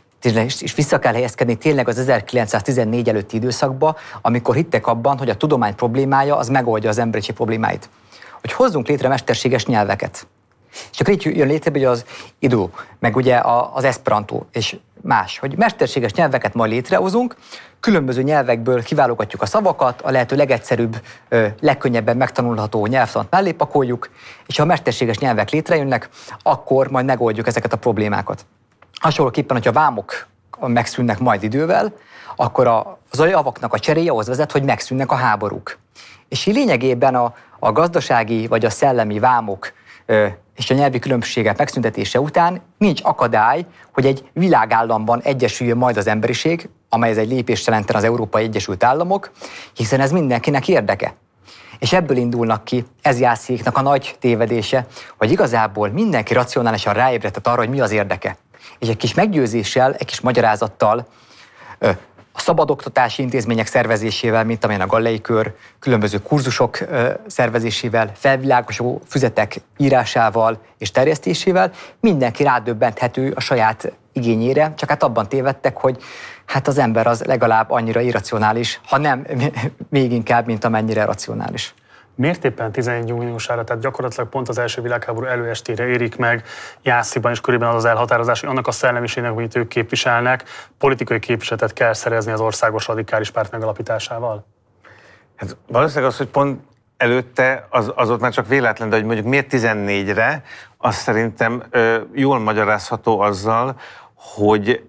És vissza kell helyezkedni tényleg az 1914 előtti időszakba, amikor hittek abban, hogy a tudomány problémája az megoldja az emberiség problémáit. Hogy hozzunk létre mesterséges nyelveket. És akkor így jön létre ugye az idő, meg ugye az esperanto és más, hogy mesterséges nyelveket majd létrehozunk, különböző nyelvekből kiválogatjuk a szavakat, a lehető legegyszerűbb, legkönnyebben megtanulható nyelvtant mellé pakoljuk, és ha a mesterséges nyelvek létrejönnek, akkor majd megoldjuk ezeket a problémákat. Hasonlóképpen, hogyha a vámok megszűnnek majd idővel, akkor az javaknak a cseréje ahhoz vezet, hogy megszűnnek a háborúk. És így lényegében a gazdasági vagy a szellemi vámok és a nyelvi különbségek megszüntetése után nincs akadály, hogy egy világállamban egyesüljön majd az emberiség, amely ez egy lépést jelenten az Európai Egyesült Államok, hiszen ez mindenkinek érdeke. És ebből indulnak ki, ez Jászéknak a nagy tévedése, hogy igazából mindenki racionálisan ráébredett arra, hogy mi az érdeke. És egy kis meggyőzéssel, egy kis magyarázattal a szabad oktatási intézmények szervezésével, mint amilyen a Gallei Kör, különböző kurzusok szervezésével, felvilágosó füzetek írásával és terjesztésével mindenki rádöbbenthető a saját igényére, csak hát abban tévedtek, hogy hát az ember az legalább annyira irracionális, ha nem még inkább, mint amennyire racionális. Miért éppen 11 júniusára, tehát gyakorlatilag pont az első világháború előestére érik meg Jásziban és körében az elhatározás, hogy annak a szellemiségnek, amit ők képviselnek, politikai képviseletet kell szerezni az országos radikális párt megalapításával? Hát valószínűleg az, hogy pont előtte az ott már csak véletlen, de hogy mondjuk miért 14-re, az szerintem jól magyarázható azzal, hogy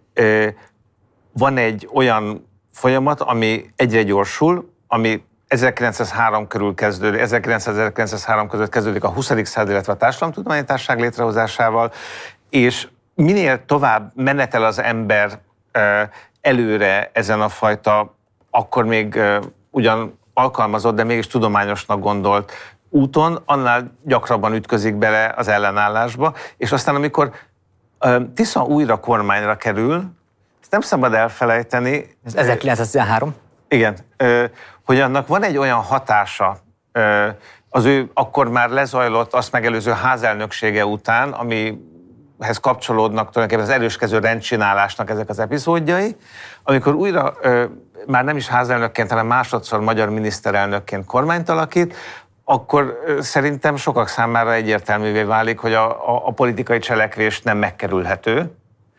van egy olyan folyamat, ami egyre gyorsul, ami 1903 körül kezdődik, 1903 között kezdődik a 20. század, illetve a társadalomtudományi társaság létrehozásával, és minél tovább menetel az ember előre ezen a fajta, akkor még ugyan alkalmazott, de mégis tudományosnak gondolt úton, annál gyakrabban ütközik bele az ellenállásba, és aztán amikor Tisza újra kormányra kerül, ezt nem szabad elfelejteni. Ez 1913? Igen, hogy annak van egy olyan hatása az ő akkor már lezajlott, azt megelőző házelnöksége után, amihez kapcsolódnak tulajdonképpen az erőskező rendcsinálásnak ezek az epizódjai, amikor újra már nem is házelnökként, hanem másodszor magyar miniszterelnökként kormányt alakít, akkor szerintem sokak számára egyértelművé válik, hogy a politikai cselekvés nem megkerülhető,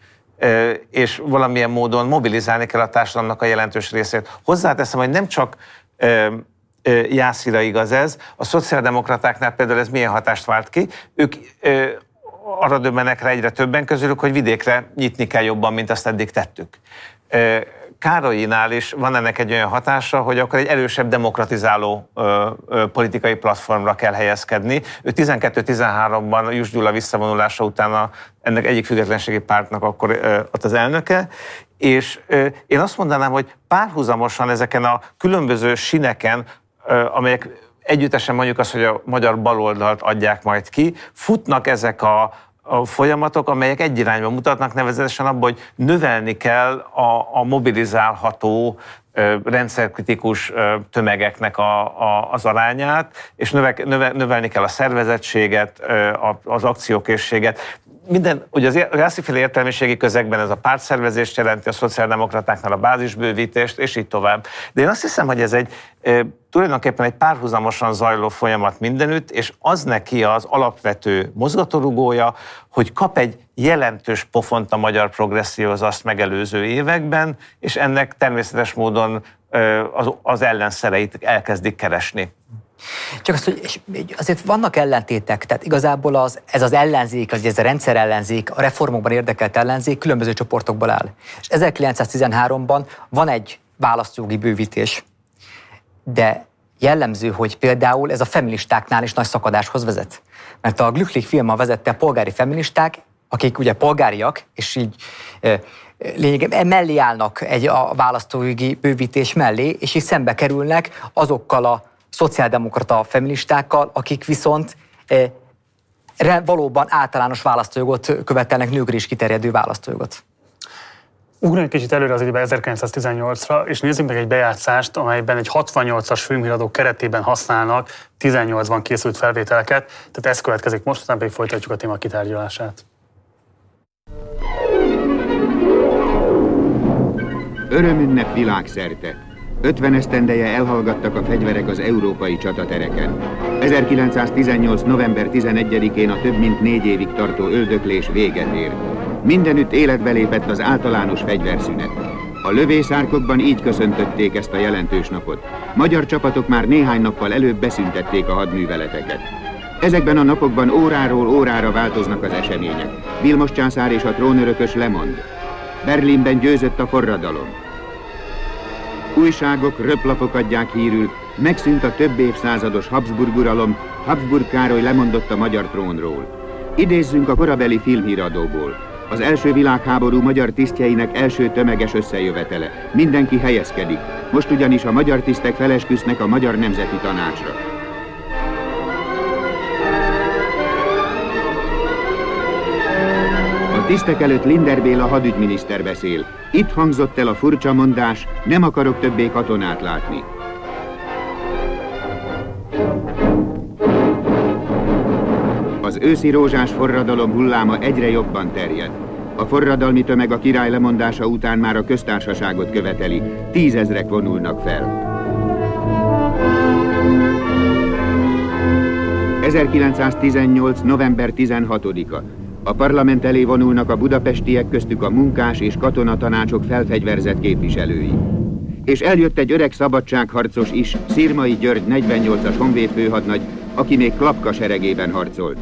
és valamilyen módon mobilizálni kell a társadalomnak a jelentős részét. Hozzáteszem, hogy nem csak Jászira igaz ez, a szociáldemokratáknál például ez milyen hatást vált ki, ők arra döbbenek rá egyre többen közülük, hogy vidékre nyitni kell jobban, mint azt eddig tettük. Károlyinál is van ennek egy olyan hatása, hogy akkor egy erősebb demokratizáló politikai platformra kell helyezkedni. Ő 12-13-ban Juss Gyula visszavonulása után ennek egyik függetlenségi pártnak akkor ott az elnöke, és én azt mondanám, hogy párhuzamosan ezeken a különböző sineken, amelyek együttesen mondjuk azt, hogy a magyar baloldalt adják majd ki, futnak ezek a folyamatok, amelyek egy irányba mutatnak, nevezetesen abban, hogy növelni kell a mobilizálható rendszerkritikus tömegeknek az arányát, és növelni kell a szervezettséget, az akciókészséget. Ugye az Jásziféle értelmiségi közegben ez a pártszervezést jelenti, a szociáldemokratáknál a bázisbővítést, és így tovább. De én azt hiszem, hogy ez tulajdonképpen egy párhuzamosan zajló folyamat mindenütt, és az neki az alapvető mozgatórugója, hogy kap egy jelentős pofont a magyar progresszió az azt megelőző években, és ennek természetes módon az ellenszereit elkezdik keresni. Csak azt, hogy azért vannak ellentétek, tehát igazából ez az ellenzék, ez a rendszerellenzék, a reformokban érdekelt ellenzék különböző csoportokból áll. És 1913-ban van egy választójogi bővítés, de jellemző, hogy például ez a feministáknál is nagy szakadáshoz vezet. Mert a Glücklich filmmel vezette a polgári feministák, akik ugye polgáriak, és így lényegében mellé állnak a választójogi bővítés mellé, és így szembe kerülnek azokkal a szociáldemokrata feministákkal, akik viszont valóban általános választójogot követelnek, nőkre is kiterjedő választójogot. Ugranjunk kicsit előre az időben 1918-ra, és nézzük meg egy bejátszást, amelyben egy 68-as filmhíradó keretében használnak 18-ban készült felvételeket, tehát ez következik most, aztán pedig folytatjuk a téma kitárgyalását. Örömünnep világszerte. 50 esztendeje elhallgattak a fegyverek az európai csatatereken. 1918. november 11-én a több mint 4 évig tartó öldöklés véget ér. Mindenütt életbe lépett az általános fegyverszünet. A lövészárkokban így köszöntötték ezt a jelentős napot. Magyar csapatok már néhány nappal előbb beszüntették a hadműveleteket. Ezekben a napokban óráról órára változnak az események. Vilmos császár és a trónörökös lemond. Berlinben győzött a forradalom. Újságok, röplapok adják hírül, megszűnt a több évszázados Habsburg uralom, Habsburg Károly lemondott a magyar trónról. Idézzünk a korabeli filmhíradóból. Az első világháború magyar tisztjeinek első tömeges összejövetele. Mindenki helyezkedik. Most ugyanis a magyar tisztek felesküsznek a Magyar Nemzeti Tanácsra. A A tisztek előtt Linder Béla hadügyminiszter beszél. Itt hangzott el a furcsa mondás, nem akarok többé katonát látni. Az őszi rózsás forradalom hulláma egyre jobban terjed. A forradalmi tömeg a király lemondása után már a köztársaságot követeli. 10 000-ek vonulnak fel. 1918. november 16-a. A parlament elé vonulnak a budapestiek, köztük a munkás és katonatanácsok felfegyverzett képviselői. És eljött egy öreg szabadságharcos is, Szirmai György 48-as honvéd főhadnagy, aki még Klapka seregében harcolt.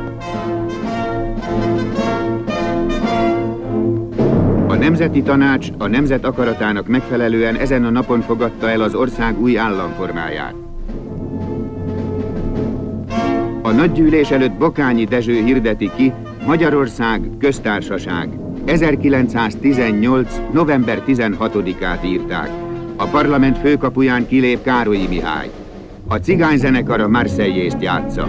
A Nemzeti Tanács a nemzet akaratának megfelelően ezen a napon fogadta el az ország új államformáját. A nagygyűlés előtt Bokányi Dezső hirdeti ki, Magyarország köztársaság. 1918. november 16-át írták. A parlament főkapuján kilép Károlyi Mihály. A cigányzenekar a Marseillést játsza.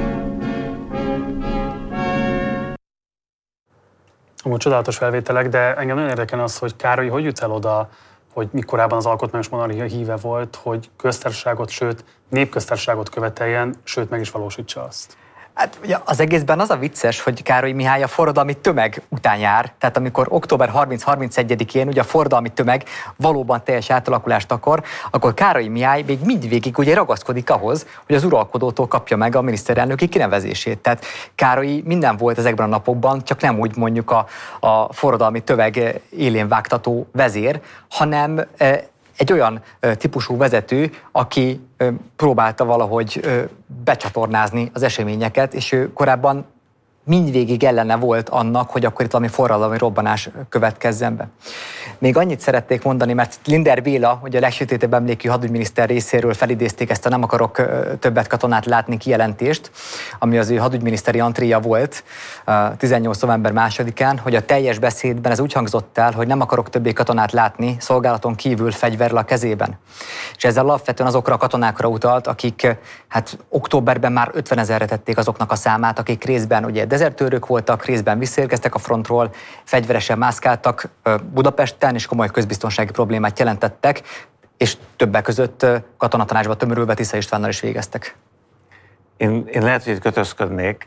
Amúgy csodálatos felvételek, de engem nagyon érdekel az, hogy Károly hogy jut el oda, hogy mikorában az alkotmányos monarchia híve volt, hogy köztársaságot, sőt népköztársaságot követeljen, sőt meg is valósítsa azt. Hát ugye az egészben az a vicces, hogy Károly Mihály a forradalmi tömeg után jár, tehát amikor október 30-31-én ugye a forradalmi tömeg valóban teljes átalakulást akar, akkor Károly Mihály még mindvégig ugye ragaszkodik ahhoz, hogy az uralkodótól kapja meg a miniszterelnöki kinevezését. Tehát Károly minden volt ezekben a napokban, csak nem úgy mondjuk a forradalmi tömeg élén vágtató vezér, hanem egy olyan típusú vezető, aki próbálta valahogy becsatornázni az eseményeket, és ő korábban mindvégig ellene volt annak, hogy akkor itt valami forradalmi robbanás következzen be. Még annyit szerették mondani, mert Linder Béla, ugye a legsötétebb emlékű hadügyminiszter részéről felidézték ezt a nem akarok többet katonát látni kijelentést, ami az ő hadügyminiszteri antréja volt 18. november 2-án, hogy a teljes beszédben ez úgy hangzott el, hogy nem akarok többé katonát látni, szolgálaton kívül fegyverrel a kezében. És ezzel alapvetően azokra a katonákra utalt, akik hát októberben már 50 000-re tették azoknak a számát, akik részben ugye dezertőrök voltak, részben visszaérkeztek a frontról, fegyveresen mászkáltak Budapesten, és komoly közbiztonsági problémát jelentettek, és többek között katonatanácsba tömörülve Tisza Istvánnal is végeztek. Én lehet, hogy kötözködnék.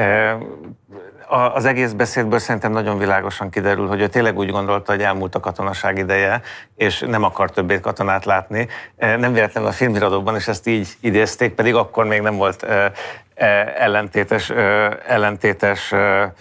Az egész beszédből szerintem nagyon világosan kiderül, hogy ő tényleg úgy gondolta, hogy elmúlt a katonaság ideje, és nem akar többé katonát látni. Nem véletlenül a filmiradóban is ezt így idézték, pedig akkor még nem volt ellentétes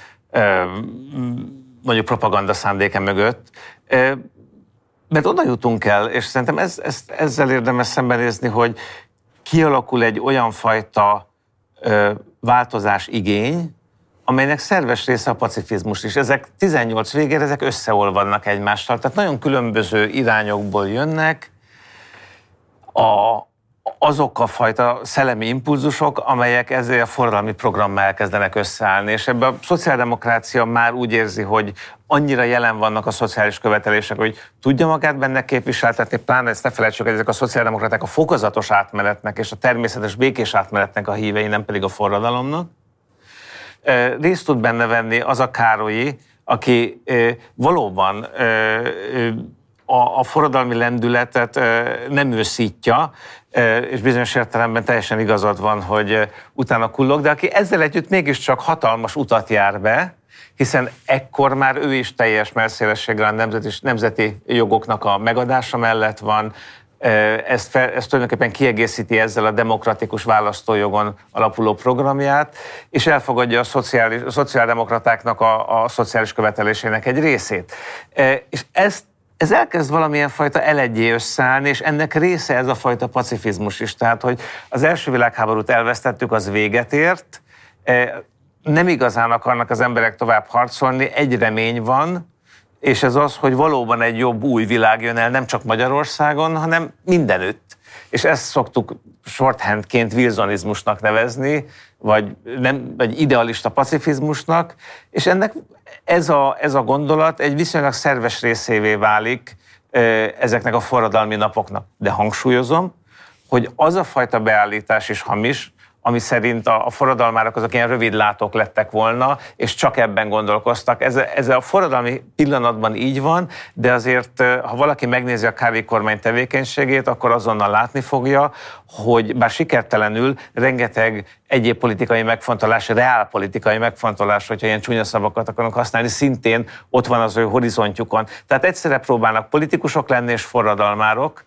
mondjuk propaganda szándéke mögött. Mert oda jutunk el, és szerintem ezzel érdemes szembenézni, hogy kialakul egy olyan fajta változás igény, amelynek szerves része a pacifizmus is. Ezek 18 végére ezek összeolvadnak egymással, tehát nagyon különböző irányokból jönnek azok a fajta szellemi impulzusok, amelyek ezzel a forradalmi programmal elkezdenek összeállni. És ebben a szociáldemokrácia már úgy érzi, hogy annyira jelen vannak a szociális követelések, hogy tudja magát benne képviseltetni, pláne ezt ne felejtsük, hogy ezek a szociáldemokraták a fokozatos átmenetnek és a természetes békés átmenetnek a hívei, nem pedig a forradalomnak. Részt tud benne venni az a Károlyi, aki valóban a forradalmi lendületet nem őszítja, és bizonyos értelemben teljesen igazad van, hogy utána kullog, de aki ezzel együtt mégiscsak hatalmas utat jár be, hiszen ekkor már ő is teljes mellszélességgel a nemzeti jogoknak a megadása mellett van, ezt tulajdonképpen kiegészíti ezzel a demokratikus választójogon alapuló programját, és elfogadja a szociáldemokratáknak a szociális követelésének egy részét. És ez elkezd valamilyen fajta elegyé összeállni, és ennek része ez a fajta pacifizmus is. Tehát, hogy az első világháborút elvesztettük, az véget ért, nem igazán akarnak az emberek tovább harcolni, egy remény van, és ez az, hogy valóban egy jobb új világ jön el, nem csak Magyarországon, hanem mindenütt. És ezt szoktuk shorthandként wilsonizmusnak nevezni, vagy idealista pacifizmusnak, és ennek ez a gondolat egy viszonylag szerves részévé válik ezeknek a forradalmi napoknak. De hangsúlyozom, hogy az a fajta beállítás is hamis, ami szerint a forradalmárok azok ilyen rövidlátók lettek volna, és csak ebben gondolkoztak. Ez a forradalmi pillanatban így van, de azért, ha valaki megnézi a Károly kormány tevékenységét, akkor azonnal látni fogja, hogy bár sikertelenül rengeteg egyéb politikai megfontolás, reálpolitikai megfontolás, hogyha ilyen csúnya szavakat akarunk használni, szintén ott van az ő horizontjukon. Tehát egyszerre próbálnak politikusok lenni és forradalmárok.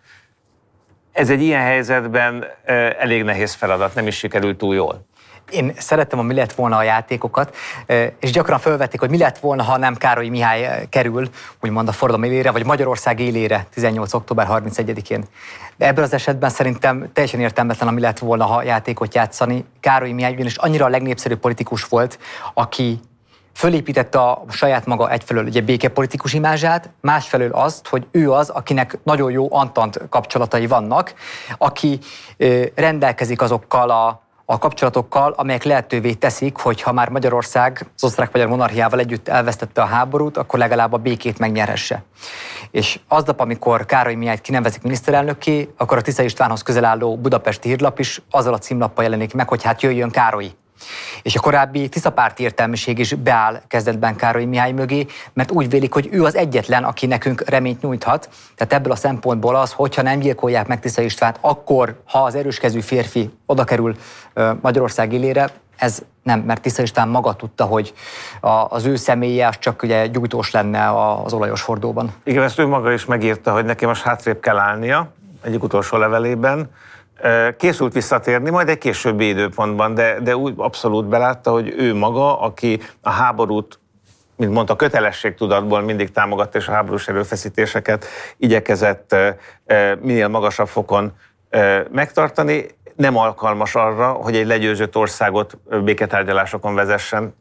Ez egy ilyen helyzetben elég nehéz feladat, nem is sikerült túl jól. Én szerettem, mi lett volna a játékokat, és gyakran felvették, hogy mi lett volna, ha nem Károly Mihály kerül, úgymond a forradalom élére, vagy Magyarország élére 18. október 31-én. De ebből az esetben szerintem teljesen értelmetlen, mi lett volna, ha játékot játszani. Károly Mihály ugyanis annyira a legnépszerűbb politikus volt, aki fölépítette a saját maga egyfelől ugye békepolitikus imázsát, másfelől azt, hogy ő az, akinek nagyon jó antant kapcsolatai vannak, aki rendelkezik azokkal a kapcsolatokkal, amelyek lehetővé teszik, hogy ha már Magyarország az osztrák-magyar monarchiával együtt elvesztette a háborút, akkor legalább a békét megnyerhesse. És aznap, amikor Károly Mihályt kinevezik miniszterelnökké, akkor a Tisza Istvánhoz közel álló Budapesti Hírlap is azzal a címlappal jelenik meg, hogy hát jöjjön Károly. És a korábbi tiszapárti értelmiség is beáll kezdetben Károly Mihály mögé, mert úgy vélik, hogy ő az egyetlen, aki nekünk reményt nyújthat. Tehát ebből a szempontból az, hogyha nem gyilkolják meg Tisza Istvánt, akkor, ha az erőskezű férfi oda kerül Magyarország élére, ez nem, mert Tisza István maga tudta, hogy az ő személye az csak ugye gyújtós lenne az olajos hordóban. Igen, ezt ő maga is megírta, hogy neki most hátrébb kell állnia, egyik utolsó levelében. Készült visszatérni, majd egy későbbi időpontban, de úgy abszolút belátta, hogy ő maga, aki a háborút, mint mondta, kötelességtudatból mindig támogatta, és a háborús erőfeszítéseket igyekezett minél magasabb fokon megtartani, nem alkalmas arra, hogy egy legyőzött országot béketárgyalásokon vezessen.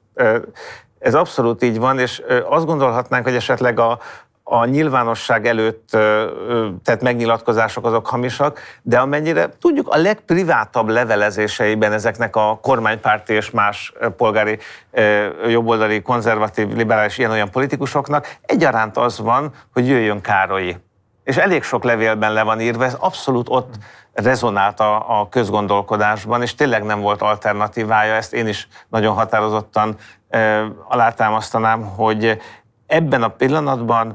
Ez abszolút így van, és azt gondolhatnánk, hogy esetleg a nyilvánosság előtt tett megnyilatkozások azok hamisak, de amennyire tudjuk, a legprivátabb levelezéseiben ezeknek a kormánypárti és más polgári, jobboldali, konzervatív, liberális ilyen-olyan politikusoknak egyaránt az van, hogy jöjjön Károly. És elég sok levélben le van írva, ez abszolút ott rezonált a közgondolkodásban, és tényleg nem volt alternatívája, ezt én is nagyon határozottan alátámasztanám, hogy ebben a pillanatban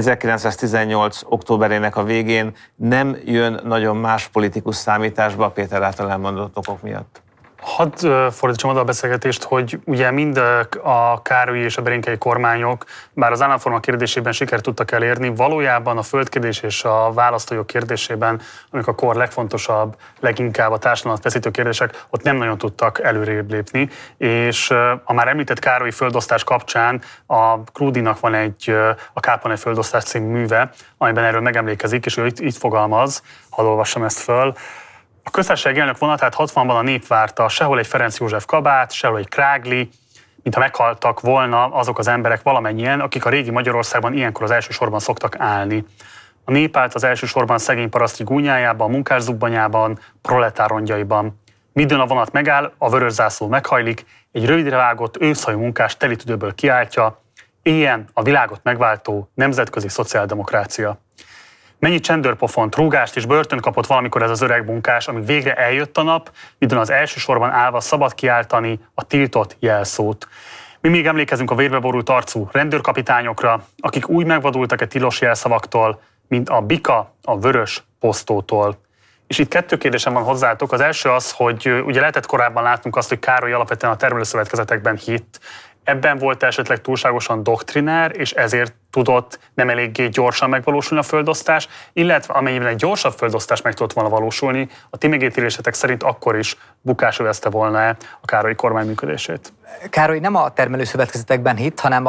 1918. októberének a végén nem jön nagyon más politikus számításba a Péter által elmondott okok miatt. Hadd fordítsam oda a beszélgetést, hogy ugye mind a Károlyi és a Berinkei kormányok, bár az államforma kérdésében sikert tudtak elérni, valójában a földkérdés és a választójog kérdésében, amik a kor legfontosabb, leginkább a társadalmat feszítő kérdések, ott nem nagyon tudtak előrébb lépni, és a már említett Károlyi földosztás kapcsán a Krúdinak van a Kápolnai földosztás című műve, amiben erről megemlékezik, és ő itt fogalmaz, hadd olvassam ezt föl. A köztársasági elnök vonatát 60-ban a nép várta, sehol egy Ferenc József kabát, sehol egy Krágli, mintha meghaltak volna azok az emberek valamennyien, akik a régi Magyarországban ilyenkor az első sorban szoktak állni. A nép állt az első sorban szegény paraszti gúnyájában, munkászubbanyában, proletár rongyaiban. Midőn a vonat megáll, a vörös zászló meghajlik, egy rövidre vágott őszhajú munkás telitüdőből kiáltja, éljen a világot megváltó nemzetközi szociáldemokrácia. Mennyi csendőrpofont, rúgást és börtön kapott valamikor ez az öreg munkás, amíg végre eljött a nap, midőn az első sorban állva szabad kiáltani a tiltott jelszót. Mi még emlékezünk a vérbe borult arcú rendőrkapitányokra, akik úgy megvadultak a tilos jelszavaktól, mint a bika a vörös posztótól. És itt kettő kérdésem van hozzátok. Az első az, hogy ugye lehetett korábban látnunk azt, hogy Károly alapvetően a termelőszövetkezetekben hitt. Ebben volt esetleg túlságosan doktrinár, és ezért tudott nem eléggé gyorsan megvalósulni a földosztás, illetve amennyiben egy gyorsabb földosztás meg tudott volna valósulni, a ti megítélésetek szerint akkor is bukás övezte volna a Károlyi kormány működését? Károly nem a termelőszövetkezetekben hitt, hanem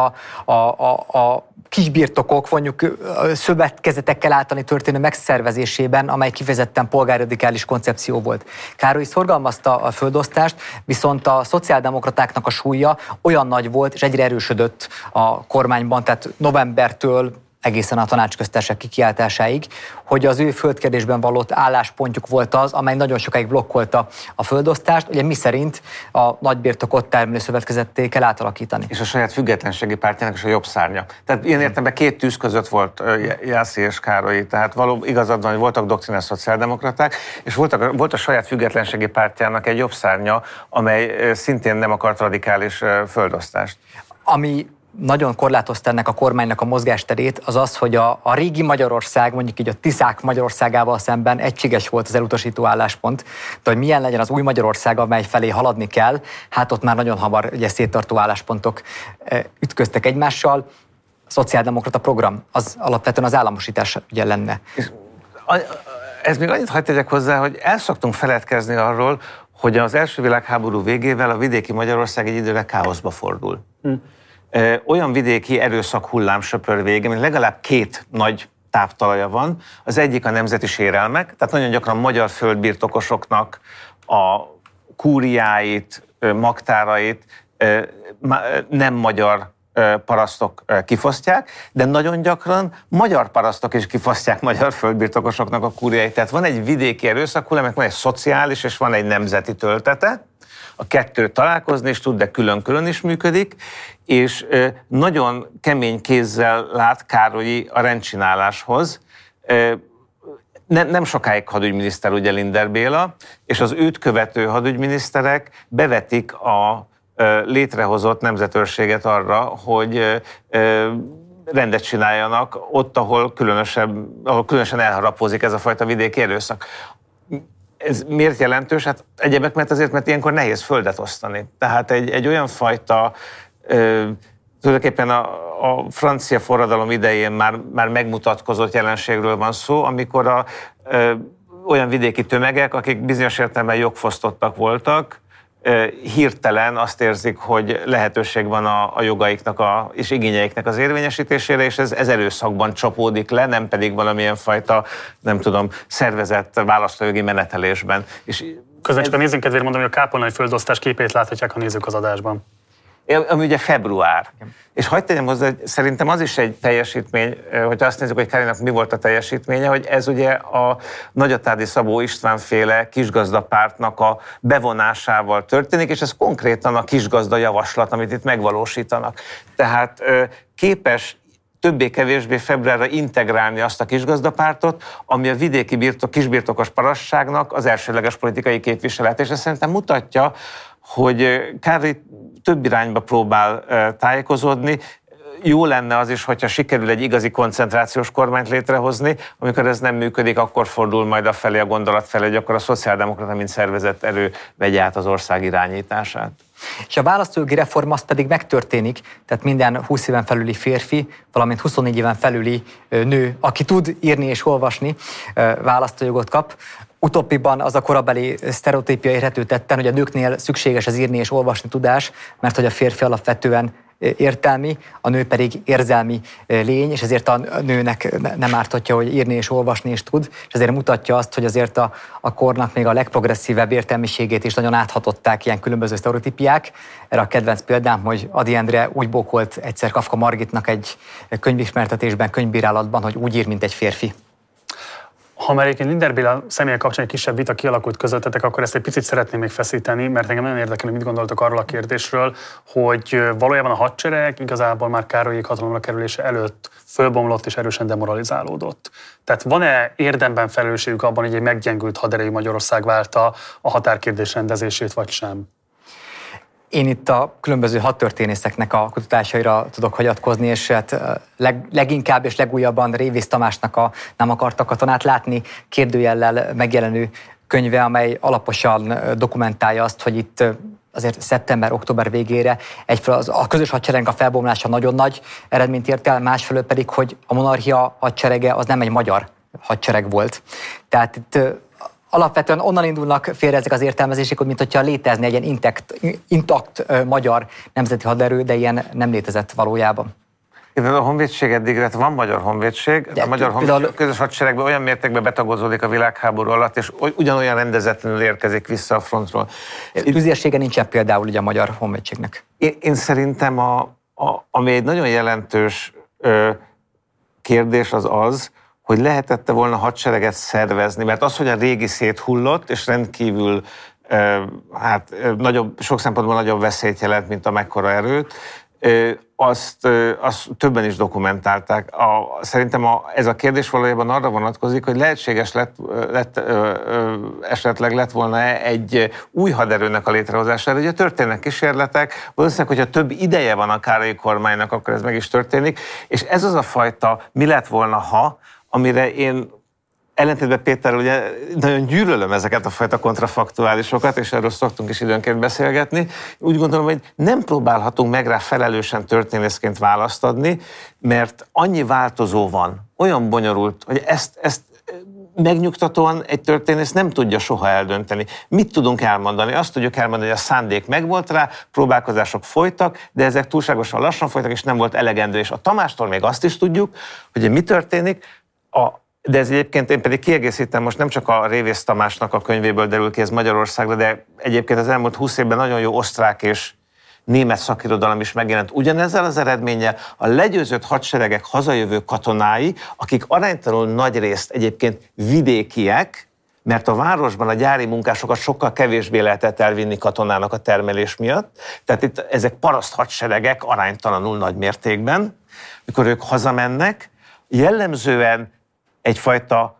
a kisbirtokok, mondjuk szövetkezetekkel általi történő megszervezésében, amely kifejezetten polgárradikális koncepció volt. Károly szorgalmazta a földosztást, viszont a szociáldemokratáknak a súlya olyan nagy volt, és egyre erősödött a kormányban, tehát novembertől egészen a tanácsköztársaság kikiáltásáig, hogy az ő földkérdésben való álláspontjuk volt az, amely nagyon sokáig blokkolta a földosztást, ugye miszerint a nagybirtokot termelő szövetkezetté kell átalakítani. És a saját függetlenségi pártjának is a jobb szárnya. Tehát ilyen értelemben két tűz között volt Jászai és Károlyi, tehát igazad van, hogy voltak doktrinás szociáldemokraták, és volt a saját függetlenségi pártjának egy jobb szárnya, amely szintén nem akart radikális földosztást. Ami nagyon korlátozta ennek a kormánynak a mozgásterét, az az, hogy a régi Magyarország, mondjuk így a Tiszák Magyarországával szemben egységes volt az elutasító álláspont, de hogy milyen legyen az új Magyarország, amely felé haladni kell, hát ott már nagyon hamar ugye széttartó álláspontok ütköztek egymással. A szociáldemokrata program az alapvetően az államosítás ugye lenne. Ez még annyit hadd tegyek hozzá, hogy el szoktunk feledkezni arról, hogy az első világháború végével a vidéki Magyarország egy időre káoszba fordul. Olyan vidéki erőszak hullám söpör vége, mint legalább két nagy táptalaja van. Az egyik a nemzeti sérelmek, tehát nagyon gyakran magyar földbirtokosoknak a kúriáit, magtárait nem magyar parasztok kifosztják, de nagyon gyakran magyar parasztok is kifosztják magyar földbirtokosoknak a kúriáit. Tehát van egy vidéki erőszak hullám, van egy szociális és van egy nemzeti töltete. A kettő találkozni is tud, de külön-külön is működik, és nagyon kemény kézzel lát Károlyi a rendcsináláshoz. Nem sokáig hadügyminiszter ugye Linder Béla, és az őt követő hadügyminiszterek bevetik a létrehozott nemzetőrséget arra, hogy rendet csináljanak ott, ahol különösen elharapózik ez a fajta vidéki erőszak. Ez miért jelentős? Hát egyebek mert ilyenkor nehéz földet osztani. Tehát egy olyan fajta, tulajdonképpen a francia forradalom idején már megmutatkozott jelenségről van szó, amikor olyan vidéki tömegek, akik bizonyos értelemben jogfosztottak voltak, hirtelen azt érzik, hogy lehetőség van a jogaiknak és igényeiknek az érvényesítésére, és ez erőszakban csapódik le, nem pedig valamilyen fajta, nem tudom, szervezett választójogi menetelésben. Közben csak a nézőnk kedvéért mondom, hogy a kápolnai földosztás képét láthatják a nézők az adásban. Ami ugye február. És hagyd tegyem hozzá, hogy szerintem az is egy teljesítmény, hogyha azt nézzük, hogy Károlynak mi volt a teljesítménye, hogy ez ugye a Nagyatádi Szabó István féle kisgazdapártnak a bevonásával történik, és ez konkrétan a kisgazda javaslat, amit itt megvalósítanak. Tehát képes többé-kevésbé februárra integrálni azt a kisgazdapártot, ami a vidéki kisbirtokos parasságnak az elsőleges politikai képviselet. És ez szerintem mutatja, hogy Károly több irányba próbál tájékozódni. Jó lenne az is, hogyha sikerül egy igazi koncentrációs kormányt létrehozni, amikor ez nem működik, akkor fordul majd afelé a gondolat felé, hogy akkor a szociáldemokrata, mint szervezett erő vegye át az ország irányítását. És a választójogi reform az pedig megtörténik, tehát minden 20 éven felüli férfi, valamint 24 éven felüli nő, aki tud írni és olvasni, választójogot kap. Utóbbiban az a korabeli sztereotípia érhető tetten, hogy a nőknél szükséges az írni és olvasni tudás, mert hogy a férfi alapvetően értelmi, a nő pedig érzelmi lény, és ezért a nőnek nem ártatja, hogy írni és olvasni is tud, és ezért mutatja azt, hogy azért a kornak még a legprogresszívebb értelmiségét is nagyon áthatották ilyen különböző sztereotípiák. Erre a kedvenc példám, hogy Ady Endre úgy bókolt egyszer Kafka Margitnak egy könyvismertetésben, könyvbírálatban, hogy úgy ír, mint egy férfi. Ha már egyébként Linder Béla személye kapcsán egy kisebb vita kialakult közöttetek, akkor ezt egy picit szeretném még feszíteni, mert engem nagyon érdekel, hogy mit gondoltok arról a kérdésről, hogy valójában a hadsereg igazából már Károlyék hatalomra kerülése előtt fölbomlott és erősen demoralizálódott. Tehát van-e érdemben felelősségük abban, hogy egy meggyengült haderejű Magyarország válta a határkérdés rendezését, vagy sem? Én itt a különböző hadtörténészeknek a kutatásaira tudok hagyatkozni, és hát leginkább és legújabban Révész Tamásnak a Nem akartak katonát látni kérdőjellel megjelenő könyve, amely alaposan dokumentálja azt, hogy itt azért szeptember-október végére egyfelől a közös hadseregnek a felbomlása nagyon nagy eredményt ért el, másfelől pedig, hogy a monarchia hadserege az nem egy magyar hadsereg volt. Tehát itt alapvetően onnan indulnak félre ezek az értelmezések, hogy mintha létezne egy ilyen intakt magyar nemzeti haderő, de ilyen nem létezett valójában. A honvédség eddig lett, van magyar honvédség, de a magyar honvédség a közös hadseregben olyan mértékben betagozódik a világháború alatt, és ugyanolyan rendezetlenül érkezik vissza a frontról. Tüzérsége nincsen például ugye a magyar honvédségnek. Én szerintem ami egy nagyon jelentős kérdés az, hogy lehetette volna hadsereget szervezni, mert az, hogy a régi széthullott, és rendkívül sok szempontból nagyobb veszélyt jelent, mint amekkora erőt, azt többen is dokumentálták. Szerintem ez a kérdés valójában arra vonatkozik, hogy lehetséges esetleg lett volna egy új haderőnek a létrehozására. Ugye történnek kísérletek, valószínűleg, hogyha több ideje van a Károlyi kormánynak, akkor ez meg is történik, és ez az a fajta mi lett volna, ha, amire én ellentétben Péterrel ugye nagyon gyűlölöm ezeket a fajta kontrafaktuálisokat, és erről szoktunk is időnként beszélgetni. Úgy gondolom, hogy nem próbálhatunk meg rá felelősen történészként választ adni, mert annyi változó van, olyan bonyolult, hogy ezt megnyugtatóan egy történész nem tudja soha eldönteni. Mit tudunk elmondani? Azt tudjuk elmondani, hogy a szándék megvolt rá, próbálkozások folytak, de ezek túlságosan lassan folytak, és nem volt elegendő. És a Tamástól még azt is tudjuk, hogy mi történik, de ez egyébként én pedig kiegészítem, most nem csak a Révész Tamásnak a könyvéből derül ki ez Magyarországra, de egyébként az elmúlt 20 évben nagyon jó osztrák és német szakirodalom is megjelent. Ugyanezzel az eredménnyel a legyőzött hadseregek hazajövő katonái, akik aránytalanul nagy részt egyébként vidékiek, mert a városban a gyári munkásokat sokkal kevésbé lehetett elvinni katonának a termelés miatt. Tehát itt ezek paraszt hadseregek aránytalanul nagy mértékben, mikor ők hazamennek, jellemzően egyfajta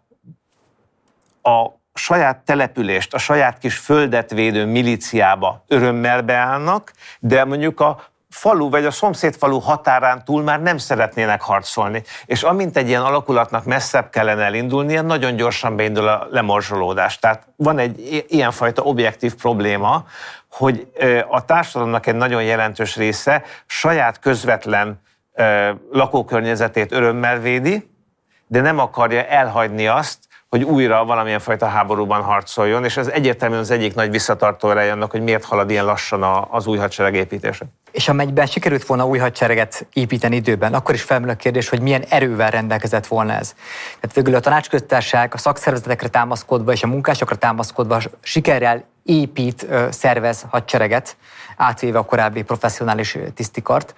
a saját települést, a saját kis földet védő milíciába örömmel beállnak, de mondjuk a falu vagy a szomszédfalu határán túl már nem szeretnének harcolni. És amint egy ilyen alakulatnak messzebb kellene elindulnia, nagyon gyorsan beindul a lemorzsolódás. Tehát van egy ilyenfajta objektív probléma, hogy a társadalomnak egy nagyon jelentős része saját közvetlen lakókörnyezetét örömmel védi, de nem akarja elhagyni azt, hogy újra valamilyen fajta háborúban harcoljon, és ez egyértelműen az egyik nagy visszatartó ereje annak, hogy miért halad ilyen lassan az új hadsereg építése. És amennyiben sikerült volna új hadsereget építeni időben, akkor is felmerül a kérdés, hogy milyen erővel rendelkezett volna ez. Tehát végül a tanácsköztársaság a szakszervezetekre támaszkodva és a munkásokra támaszkodva sikerrel épít, szervez hadsereget, átvéve a korábbi professzionális tisztikart,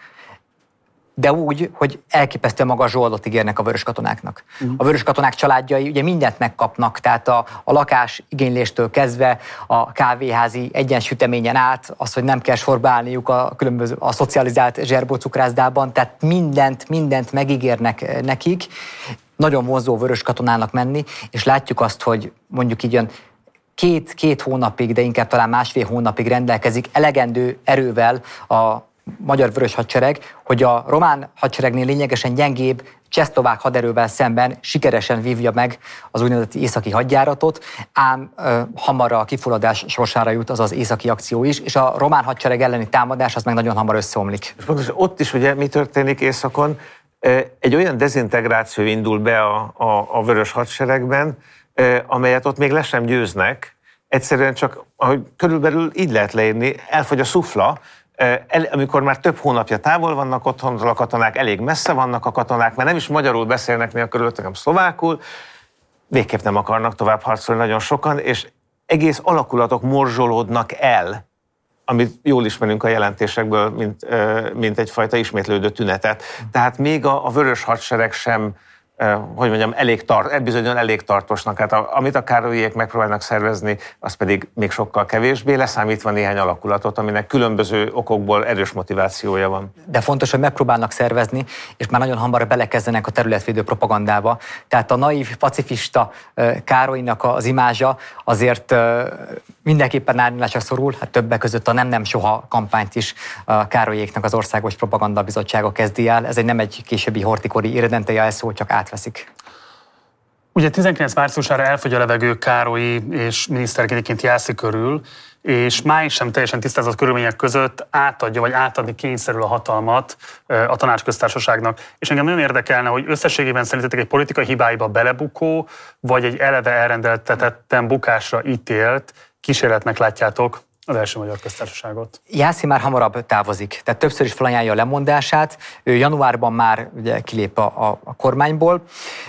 de úgy, hogy elképesztően magas zsoldot ígérnek a vörös katonáknak. A vörös katonák családjai ugye mindent megkapnak, tehát a lakás igényléstől kezdve a kávéházi egyensüteményen át, az, hogy nem kell sorba állniuk a szocializált zserbócukrászdában, tehát mindent megígérnek nekik. Nagyon vonzó vörös katonának menni, és látjuk azt, hogy mondjuk így olyan két hónapig, de inkább talán másfél hónapig rendelkezik elegendő erővel a magyar vörös hadsereg, hogy a román hadseregnél lényegesen gyengébb csehszlovák haderővel szemben sikeresen vívja meg az úgynevezett északi hadjáratot, ám hamarra a kifulladás sorsára jut az északi akció is, és a román hadsereg elleni támadás az meg nagyon hamar összeomlik. És pontosan ott is ugye mi történik északon? Egy olyan dezintegráció indul be a vörös hadseregben, amelyet ott még le sem győznek. Egyszerűen csak, ahogy körülbelül így lehet leírni, elfogy a szufla, amikor már több hónapja távol vannak otthonról a katonák, elég messze vannak a katonák, mert nem is magyarul beszélnek néha körülöttük, hanem szlovákul, végképp nem akarnak tovább harcolni nagyon sokan, és egész alakulatok morzsolódnak el, amit jól ismerünk a jelentésekből, mint egyfajta ismétlődő tünetet. Tehát még a vörös hadsereg sem, hogy mondjam, bizonyan elég tartósnak. Hát amit a Károlyiék megpróbálnak szervezni, az pedig még sokkal kevésbé, leszámítva néhány alakulatot, aminek különböző okokból erős motivációja van. De fontos, hogy megpróbálnak szervezni, és már nagyon hamar belekezdenek a területvédő propagandába. Tehát a naív, pacifista Károlynak az imázsa azért mindenképpen árnyalásra szorul, hát többek között a Nem Soha kampányt is a Károlyiéknak az Országos Propaganda Bizottsága kezdi el. Ez nem egy későbbi horthy-kori irredente jelszó, csak átveszik. Ugye 19 márciusára elfogy a levegő Károlyi és miniszterként Jászai körül, és máig sem teljesen tisztázott körülmények között átadja, vagy átadni kényszerül a hatalmat a tanácsköztársaságnak. És engem nagyon érdekelne, hogy összességében szerintetek egy politikai hibáiba belebukó, vagy egy eleve elrendeltetetten bukásra ítélt kísérletnek látjátok az első magyar köztársaságot? Jászai már hamarabb távozik, tehát többször is felajánlja a lemondását. Ő januárban már ugye kilép a kormányból.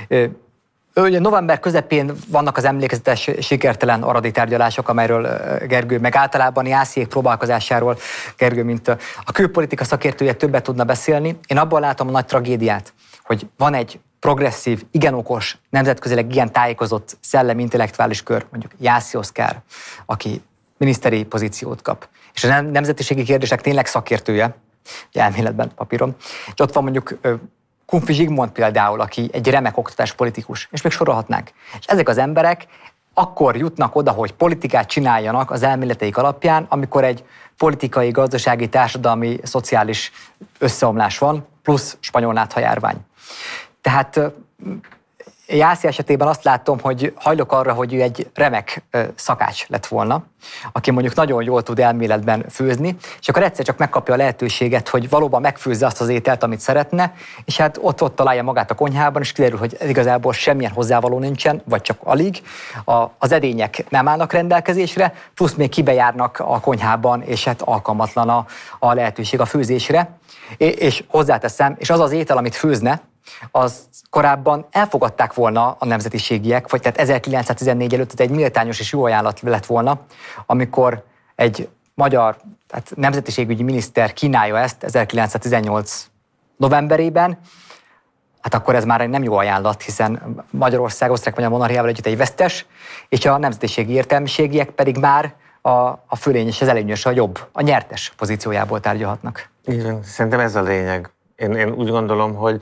Ugye november közepén vannak az emlékezetes sikertelen aradi tárgyalások, amelyről Gergő, meg általában Jászaiék próbálkozásáról Gergő, mint a külpolitika szakértője többet tudna beszélni. Én abban látom a nagy tragédiát, hogy van egy progresszív, igen okos, nemzetközileg igen tájékozott szellemi intellektuális kör, mondjuk Jászai Oszkár, aki miniszteri pozíciót kap, és a nemzetiségi kérdések tényleg szakértője, elméletben, papíron, és ott van mondjuk Kunfi Zsigmond például, aki egy remek oktatáspolitikus, és még sorolhatnánk. És ezek az emberek akkor jutnak oda, hogy politikát csináljanak az elméleteik alapján, amikor egy politikai, gazdasági, társadalmi, szociális összeomlás van, plusz spanyol náthajárvány. Tehát Jászai esetében azt látom, hogy hajlok arra, hogy ő egy remek szakács lett volna, aki mondjuk nagyon jól tud elméletben főzni, és akkor egyszer csak megkapja a lehetőséget, hogy valóban megfőzze azt az ételt, amit szeretne, és hát ott találja magát a konyhában, és kiderül, hogy igazából semmilyen hozzávaló nincsen, vagy csak alig. Az edények nem állnak rendelkezésre, plusz még kibejárnak a konyhában, és hát alkalmatlan a lehetőség a főzésre. És hozzáteszem, és az az étel, amit főzne, az korábban elfogadták volna a nemzetiségiek, vagy tehát 1914 előtt egy méltányos és jó ajánlat lett volna, amikor egy magyar nemzetiségügyi miniszter kínálja ezt 1918 novemberében, hát akkor ez már egy nem jó ajánlat, hiszen Magyarország osztrák-magyar monarchiával együtt egy vesztes, és a nemzetiségi értelmiségiek pedig már a fölény és az előnyös, a jobb, a nyertes pozíciójából tárgyalhatnak. Igen, szerintem ez a lényeg. Én úgy gondolom, hogy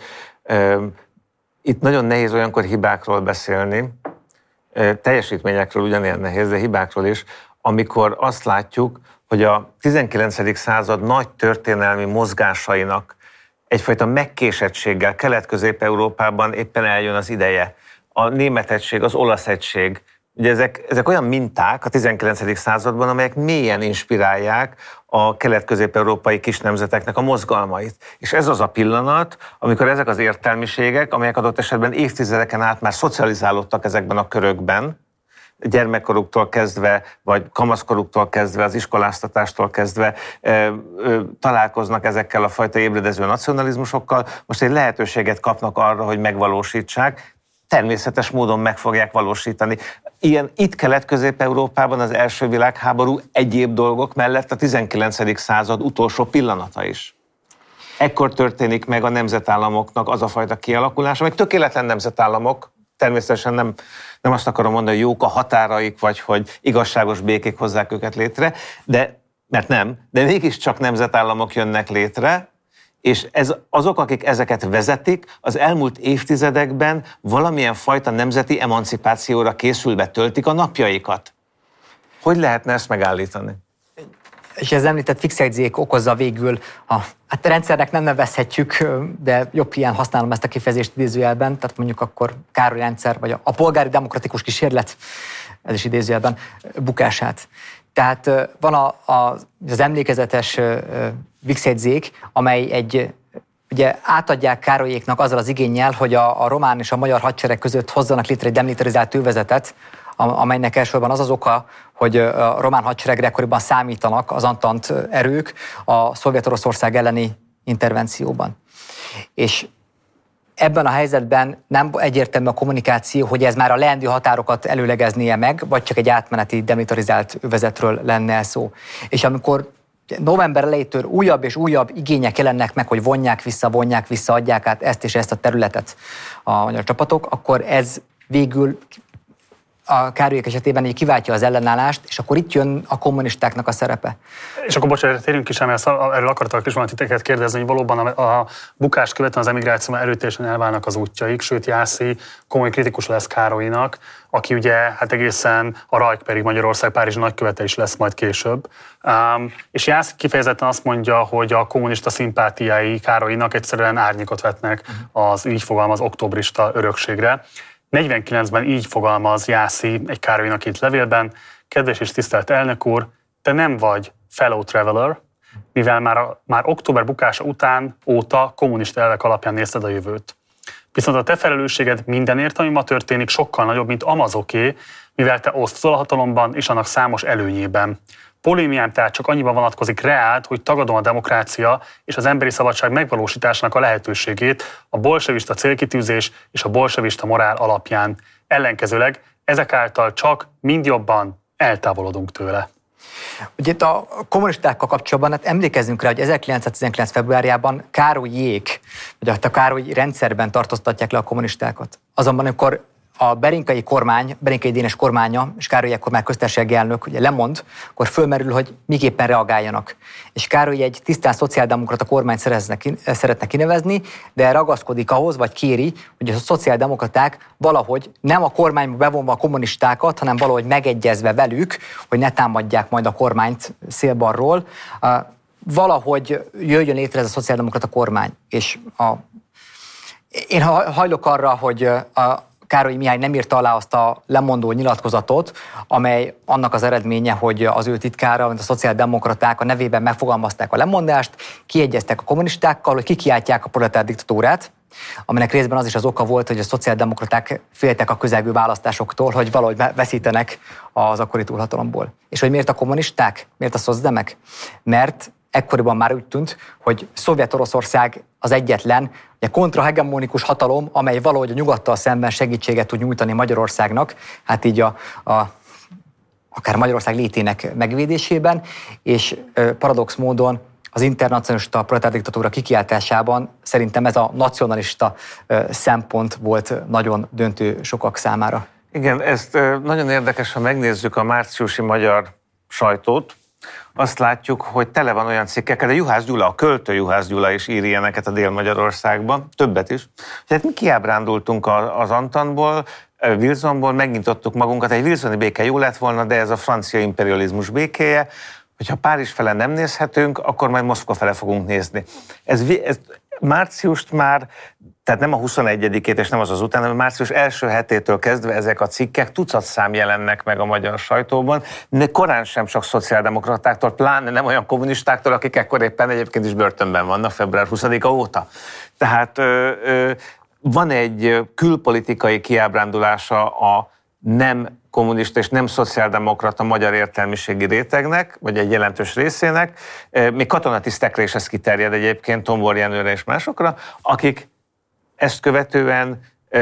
itt nagyon nehéz olyankor hibákról beszélni, teljesítményekről ugyanilyen nehéz, de hibákról is, amikor azt látjuk, hogy a 19. század nagy történelmi mozgásainak egyfajta megkésettséggel Kelet-Közép-Európában éppen eljön az ideje. A német egység, az olasz egység, ugye ezek olyan minták a 19. században, amelyek mélyen inspirálják a kelet-közép-európai kis nemzeteknek a mozgalmait. És ez az a pillanat, amikor ezek az értelmiségek, amelyek adott esetben évtizedeken át már szocializálódtak ezekben a körökben, gyermekkoruktól kezdve, vagy kamaszkoruktól kezdve, az iskoláztatástól kezdve találkoznak ezekkel a fajta ébredező nacionalizmusokkal, most egy lehetőséget kapnak arra, hogy megvalósítsák, természetes módon meg fogják valósítani. Ilyen itt Kelet-Közép-Európában az első világháború egyéb dolgok mellett a 19. század utolsó pillanata is. Ekkor történik meg a nemzetállamoknak az a fajta kialakulása, meg tökéletlen nemzetállamok, természetesen nem azt akarom mondani, hogy jók a határaik, vagy hogy igazságos békék hozzák őket létre, de mégiscsak nemzetállamok jönnek létre, és azok, akik ezeket vezetik, az elmúlt évtizedekben valamilyen fajta nemzeti emancipációra készülve töltik a napjaikat. Hogy lehetne ezt megállítani? És az említett fixjegyzék okozza végül, hát rendszernek nem nevezhetjük, de jobb ilyen használom ezt a kifejezést idézőjelben, tehát mondjuk akkor Károly rendszer, vagy a polgári demokratikus kísérlet, ez is idézőjelben, bukását. Tehát van az emlékezetes fixjegyzék, amely ugye átadják Károlyéknak azzal az igénnyel, hogy a román és a magyar hadsereg között hozzanak létre egy demilitarizált övezetet, amelynek elsősorban az oka, hogy a román hadseregre akkoriban számítanak az antant erők a Szovjet-Oroszország elleni intervencióban. És ebben a helyzetben nem egyértelmű a kommunikáció, hogy ez már a leendő határokat előlegeznie meg, vagy csak egy átmeneti demilitarizált övezetről lenne szó. És amikor november elejétől újabb és újabb igények jelennek meg, hogy vonják vissza, adják át ezt és ezt a területet a magyar csapatok, akkor ez végül a Károlyék esetében így kiváltja az ellenállást, és akkor itt jön a kommunistáknak a szerepe. És akkor bocsánat, térjünk is, mert erről akartak is volna titeket kérdezni, hogy valóban a bukást követően az emigrációban erőteljesen elválnak az útjaik, sőt Jászai komoly kritikus lesz Károlynak, aki ugye hát egészen a Rajk Magyarország Párizsi nagykövete is lesz majd később. És Jászai kifejezetten azt mondja, hogy a kommunista szimpátiái Károlynak egyszerűen árnyékot vetnek az így fogalmaz oktobrista örökségre. 49-ben így fogalmaz Jászai egy Károlynak írt levélben: kedves és tisztelt elnök úr, te nem vagy fellow traveler, mivel már október bukása óta kommunista elvek alapján nézted a jövőt. Viszont a te felelősséged mindenért, ami ma történik, sokkal nagyobb, mint Amazoké, mivel te osztozol a hatalomban és annak számos előnyében. Polémiám tehát csak annyiban vonatkozik reád, hogy tagadom a demokrácia és az emberi szabadság megvalósításának a lehetőségét a bolsevista célkitűzés és a bolsevista morál alapján. Ellenkezőleg ezek által csak mind jobban eltávolodunk tőle. Ugye itt a kommunistákkal kapcsolatban hát emlékezzünk rá, hogy 1919. februárjában Károlyék, vagy a Károlyi rendszerben tartóztatják le a kommunistákat. Azonban, amikor a Berinkai kormány, Berinkai Dénes kormánya és Károly ekkor már köztársasági elnök ugye lemond, akkor fölmerül, hogy miképpen reagáljanak. És Károly egy tisztán szociáldemokrata kormányt szeretne kinevezni, de ragaszkodik ahhoz, vagy kéri, hogy a szociáldemokraták valahogy nem a kormányba bevonva a kommunistákat, hanem valahogy megegyezve velük, hogy ne támadják majd a kormányt szélbalról, valahogy jöjjön létre ez a szociáldemokrata kormány. És én hajlok arra, hogy Károlyi Mihály nem írta alá azt a lemondó nyilatkozatot, amely annak az eredménye, hogy az ő titkára, mint a szociáldemokraták a nevében megfogalmazták a lemondást, kiegyeztek a kommunistákkal, hogy kikiáltják a proletár diktatúrát, aminek részben az is az oka volt, hogy a szociáldemokraták féltek a közelgő választásoktól, hogy valahogy veszítenek az akkori túlhatalomból. És hogy miért a kommunisták? Miért a szocdemek? Mert ekkoriban már úgy tűnt, hogy Szovjet-Oroszország az egyetlen kontrahegemonikus hatalom, amely valahogy a nyugattal szemben segítséget tud nyújtani Magyarországnak, hát így akár Magyarország létének megvédésében, és paradox módon az internacionalista proletár diktatúra kikiáltásában szerintem ez a nacionalista szempont volt nagyon döntő sokak számára. Igen, ezt nagyon érdekes, ha megnézzük a márciusi magyar sajtót, azt látjuk, hogy tele van olyan cikkekkel, de Juhász Gyula, a költő Juhász Gyula is ír ilyeneket a Dél-Magyarországban, többet is. Tehát mi kiábrándultunk az Antanból, Wilsonból, megnyitottuk magunkat, egy wilsoni béke jó lett volna, de ez a francia imperializmus békéje, hogyha Párizs fele nem nézhetünk, akkor majd Moszkva fele fogunk nézni. Ez márciust már, tehát nem a 21-ét és nem az után, hanem március első hetétől kezdve ezek a cikkek tucatszám jelennek meg a magyar sajtóban, de korán sem csak szociáldemokratáktól, pláne nem olyan kommunistáktól, akik ekkor éppen egyébként is börtönben vannak február 20-a óta. Tehát van egy külpolitikai kiábrándulása a nem kommunista és nem szociáldemokrata magyar értelmiségi rétegnek, vagy egy jelentős részének, még katonatisztekre is ez kiterjed egyébként, Tombor Jenőre és másokra, akik ezt követően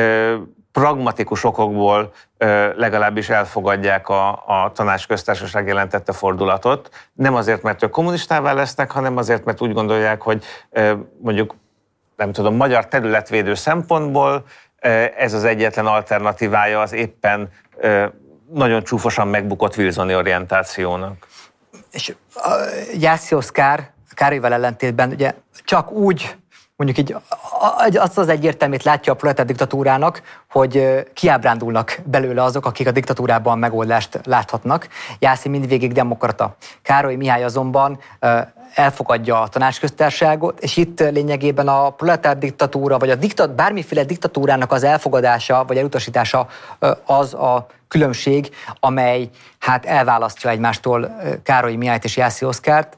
pragmatikus okokból legalábbis elfogadják a Tanácsköztársaság jelentette fordulatot. Nem azért, mert ők kommunistává lesznek, hanem azért, mert úgy gondolják, hogy mondjuk, nem tudom, magyar területvédő szempontból ez az egyetlen alternatívája az éppen nagyon csúfosan megbukott wilsoni orientációnak. És Jászai Oszkár Károlyval ellentétben ugye csak úgy, mondjuk így azt az egyértelműt látja a proletár diktatúrának, hogy kiábrándulnak belőle azok, akik a diktatúrában megoldást láthatnak. Jászai mindvégig demokrata. Károly Mihály azonban elfogadja a tanácsköztársaságot, és itt lényegében a proletár diktatúra, vagy bármiféle diktatúrának az elfogadása, vagy elutasítása az a különbség, amely hát elválasztja egymástól Károly Mihályt és Jászai Oszkárt.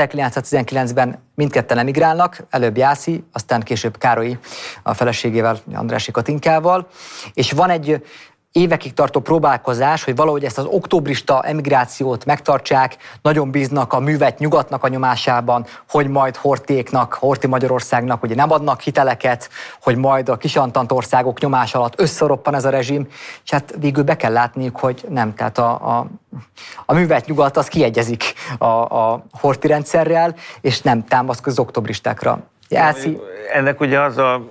1919-ben mindketten emigrálnak, előbb Jászai, aztán később Károly a feleségével, Andrássy Katinkával, és van egy évekig tartó próbálkozás, hogy valahogy ezt az októbrista emigrációt megtartsák, nagyon bíznak a művet nyugatnak a nyomásában, hogy majd Horthy Magyarországnak ugye nem adnak hiteleket, hogy majd a kisantant országok nyomás alatt összeroppan ez a rezsim, és hát végül be kell látniuk, hogy nem, tehát a művet nyugat az kiegyezik a Horthy rendszerrel, és nem támaszkodik az októbristákra. Ennek ugye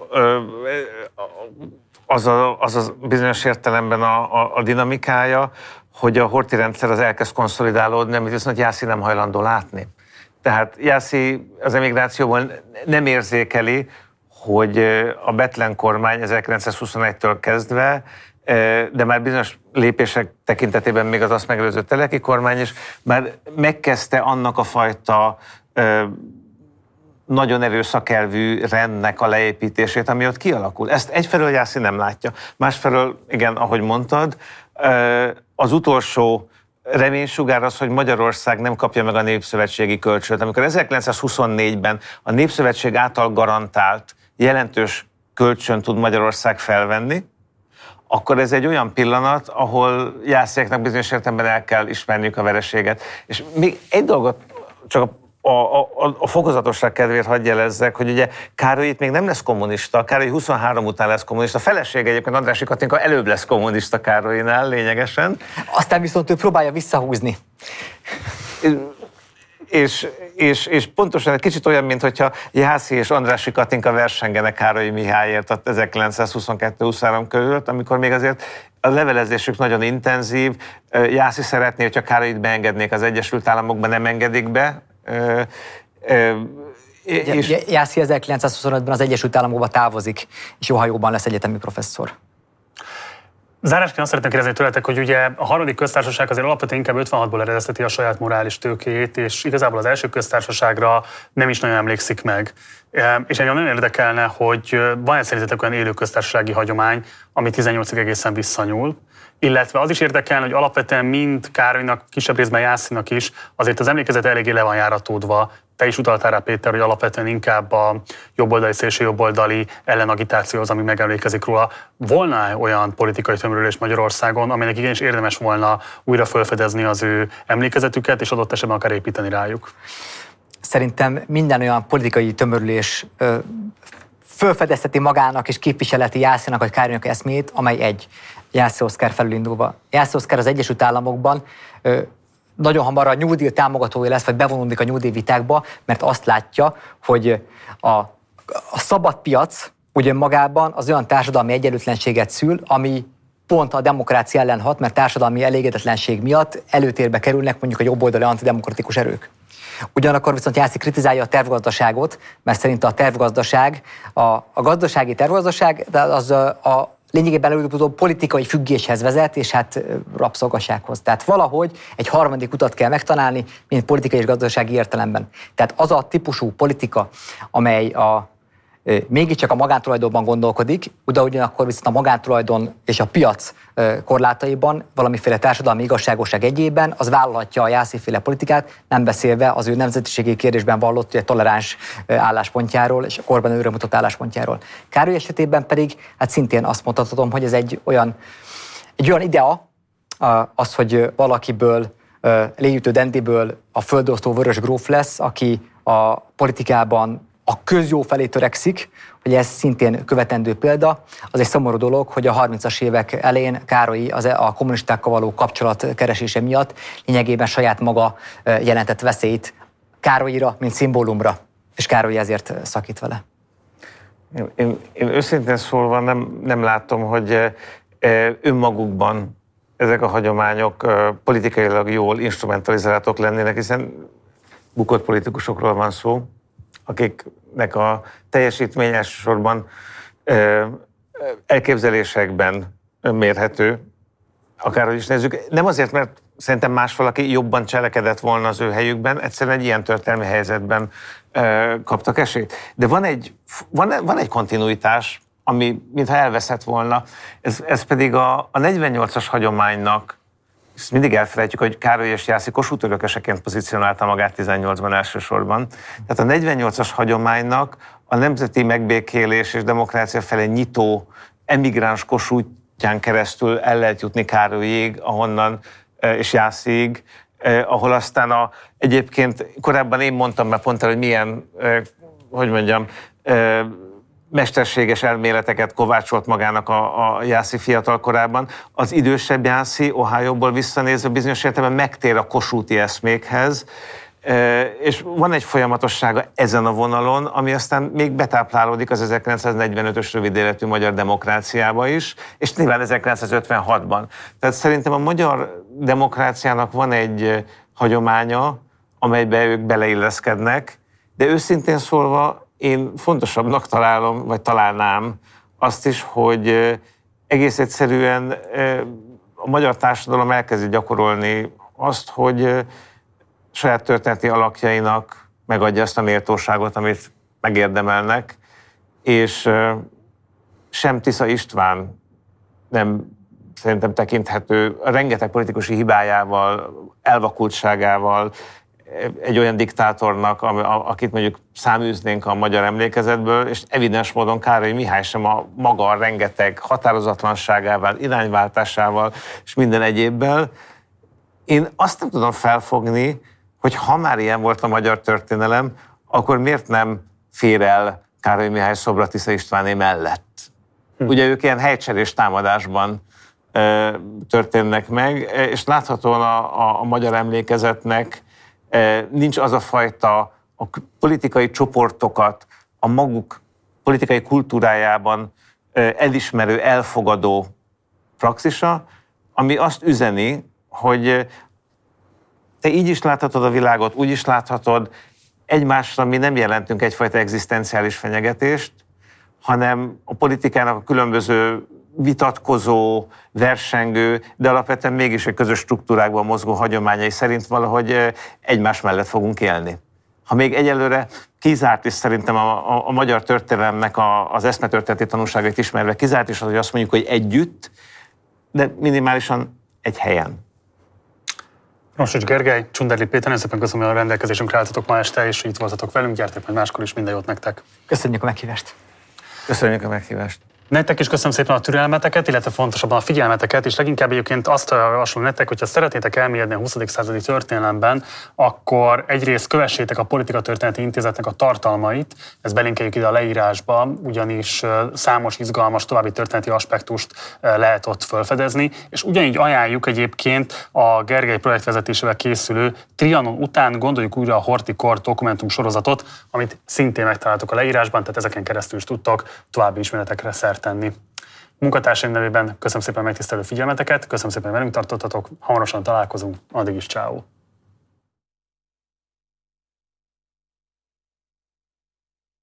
az a bizonyos értelemben a dinamikája, hogy a Horthy rendszer az elkezd konszolidálódni, amit viszont Jászai nem hajlandó látni. Tehát Jászai az emigrációból nem érzékeli, hogy a Bethlen kormány 1921-től kezdve, de már bizonyos lépések tekintetében még az azt megelőző Teleki kormány is már megkezdte annak a fajta nagyon erőszakelvű rendnek a leépítését, ami ott kialakul. Ezt egyfelől Jászai nem látja. Másfelől, igen, ahogy mondtad, az utolsó reménysugár az, hogy Magyarország nem kapja meg a Népszövetségi kölcsönt. Amikor 1924-ben a Népszövetség által garantált jelentős kölcsönt tud Magyarország felvenni, akkor ez egy olyan pillanat, ahol Jászainak bizonyos értelemben el kell ismerniük a vereséget. És még egy dolgot csak a fokozatosság kedvéért hadd jelezzek, hogy ugye Károly itt még nem lesz kommunista, Károly 23 után lesz kommunista, a felesége egyébként Andrássy Katinka előbb lesz kommunista Károlynál lényegesen. Aztán viszont ő próbálja visszahúzni. És pontosan egy kicsit olyan, mint hogyha Jászi és Andrássy Katinka versengenek Károlyi Mihályért 1922-23 között, amikor még azért a levelezésük nagyon intenzív. Jászi szeretné, hogyha Károlyi beengednék az Egyesült Államokba, nem engedik be. Jászi 1925-ben az Egyesült Államokba távozik, és Ohioban lesz egyetemi professzor. Zárásként azt szeretném kérdezni tőletek, hogy ugye a harmadik köztársaság azért alapvetően inkább 56-ból eredezteti a saját morális tőkéjét, és igazából az első köztársaságra nem is nagyon emlékszik meg. És engem nagyon érdekelne, hogy van-e szerintetek olyan élő köztársasági hagyomány, ami 18-ig egészen visszanyúl, illetve az is érdekelne, hogy alapvetően mind Károlynak, kisebb részben Jászinak is azért az emlékezet eléggé le van járatódva. Te is utaltál rá, Péter, hogy alapvetően inkább a jobboldali, szélsőjobboldali ellenagitáció az, ami megemlékezik róla. Volna olyan politikai tömörülés Magyarországon, aminek igenis érdemes volna újra felfedezni az ő emlékezetüket, és adott esetben akár építeni rájuk? Szerintem minden olyan politikai tömörülés felfedezheti magának és képviseleti Jászinak vagy Károlynak eszmét, amely egy Jászi Oszkár felülindulva. Jászi Oszkár az Egyesült Államokban nagyon hamar a New Deal támogatója lesz, vagy bevonódik a New Deal vitákba, mert azt látja, hogy a szabad piac ugye magában az olyan társadalmi egyenlőtlenséget szül, ami pont a demokrácia ellen hat, mert társadalmi elégedetlenség miatt előtérbe kerülnek mondjuk a jobboldali antidemokratikus erők. Ugyanakkor viszont Jászi kritizálja a tervgazdaságot, mert szerint a tervgazdaság, a gazdasági tervgazdaság az a lényegében előbb-utóbb politikai függéshez vezet, és hát rabszolgasághoz. Tehát valahogy egy harmadik utat kell megtalálni, mint politikai és gazdasági értelemben. Tehát az a típusú politika, amely mégiscsak a magántulajdonban gondolkodik, de ugyanakkor viszont a magántulajdon és a piac korlátaiban, valamiféle társadalmi igazságosság egyében, az vállalhatja a Jászi-féle politikát, nem beszélve az ő nemzetiségi kérdésben vallott ugye, toleráns álláspontjáról és a korban őre mutat álláspontjáról. Károly esetében pedig hát szintén azt mondhatom, hogy ez egy olyan idea, az, hogy valakiből, légyűjtő dandiből a földosztó vörös gróf lesz, aki a politikában a közjó felé törekszik, hogy ez szintén követendő példa. Az egy szomorú dolog, hogy a 30-as évek elején Károly a kommunistákkal való kapcsolat keresése miatt lényegében saját maga jelentett veszélyt Károlyra, mint szimbólumra, és Károly ezért szakít vele. Én őszintén szólva nem látom, hogy önmagukban ezek a hagyományok politikailag jól instrumentalizálhatók lennének, hiszen bukott politikusokról van szó, akiknek a teljesítmény elsősorban elképzelésekben mérhető, akárhogy is nézzük. Nem azért, mert szerintem más valaki jobban cselekedett volna az ő helyükben, egyszerűen egy ilyen történelmi helyzetben kaptak esélyt. De van egy kontinuitás, ami mintha elveszett volna, ez pedig a 48-as hagyománynak, ezt mindig elfelejtjük, hogy Károly és Jászi Kossuth örököseként pozícionálta magát 18-ban elsősorban. Tehát a 48-as hagyománynak a nemzeti megbékélés és demokrácia felé nyitó emigráns Kossuthján keresztül el lehet jutni Károlyig, ahonnan és Jászig, ahol aztán egyébként korábban én mondtam már pont el, hogy milyen, mesterséges elméleteket kovácsolt magának a Jászi fiatalkorában. Az idősebb Jászi, Ohioból visszanézve bizonyos értelemben megtér a kossuthi eszmékhez, és van egy folyamatossága ezen a vonalon, ami aztán még betáplálódik az 1945-ös rövid életű magyar demokráciába is, és nyilván 1956-ban. Tehát szerintem a magyar demokráciának van egy hagyománya, amelybe ők beleilleszkednek, de őszintén szólva én fontosabbnak találom, vagy találnám azt is, hogy egész egyszerűen a magyar társadalom elkezdi gyakorolni azt, hogy saját történeti alakjainak megadja azt a méltóságot, amit megérdemelnek, és sem Tisza István nem szerintem tekinthető rengeteg politikusi hibájával, elvakultságával egy olyan diktátornak, akit mondjuk száműznénk a magyar emlékezetből, és evidens módon Károly Mihály sem a maga rengeteg határozatlanságával, irányváltásával és minden egyébbel. Én azt nem tudom felfogni, hogy ha már ilyen volt a magyar történelem, akkor miért nem fér el Károly Mihály szobra Tisza Istváné mellett? Ugye ők ilyen helycserés támadásban történnek meg, és láthatóan a magyar emlékezetnek nincs az a fajta a politikai csoportokat a maguk politikai kultúrájában elismerő, elfogadó praxisa, ami azt üzeni, hogy te így is láthatod a világot, úgy is láthatod, egymásra mi nem jelentünk egyfajta egzisztenciális fenyegetést, hanem a politikának a különböző vitatkozó, versengő, de alapvetően mégis egy közös struktúrákban mozgó hagyományai szerint valahogy egymás mellett fogunk élni. Ha még egyelőre kizárt is szerintem a magyar történelemnek az eszmetörténeti tanulságait ismerve, kizárt is az, hogy azt mondjuk, hogy együtt, de minimálisan egy helyen. Romsúcs Gergely, Csunderli Péter, nagyon szépen köszönöm, hogy a rendelkezésünkre álltatok ma este, és itt voltatok velünk. Gyertek majd máskor is, minden jót nektek. Köszönjük a meghívást. Köszönjük a meghívást. Nektek is köszönöm szépen a türelmeteket, illetve fontosabban a figyelmeteket, és leginkább egyébként azt javaslom nektek, hogyha szeretnétek elmélyedni a 20. századi történelemben, akkor egyrészt kövessétek a Politikatörténeti Intézetnek a tartalmait, ezt belinkeljük ide a leírásba, ugyanis számos izgalmas további történeti aspektust lehet ott felfedezni, és ugyanígy ajánljuk egyébként a Gergely projektvezetésével készülő Trianon után gondoljuk újra a Horthy-kor dokumentum sorozatot, amit szintén megtaláltok a leírásban, tehát ezeken keresztül is tudtok további ismeretekre szert tenni. Munkatársaim nevében köszönöm szépen a megtisztelő figyelmeteket, köszönöm szépen, hogy velünk tartottatok, hamarosan találkozunk, addig is ciao.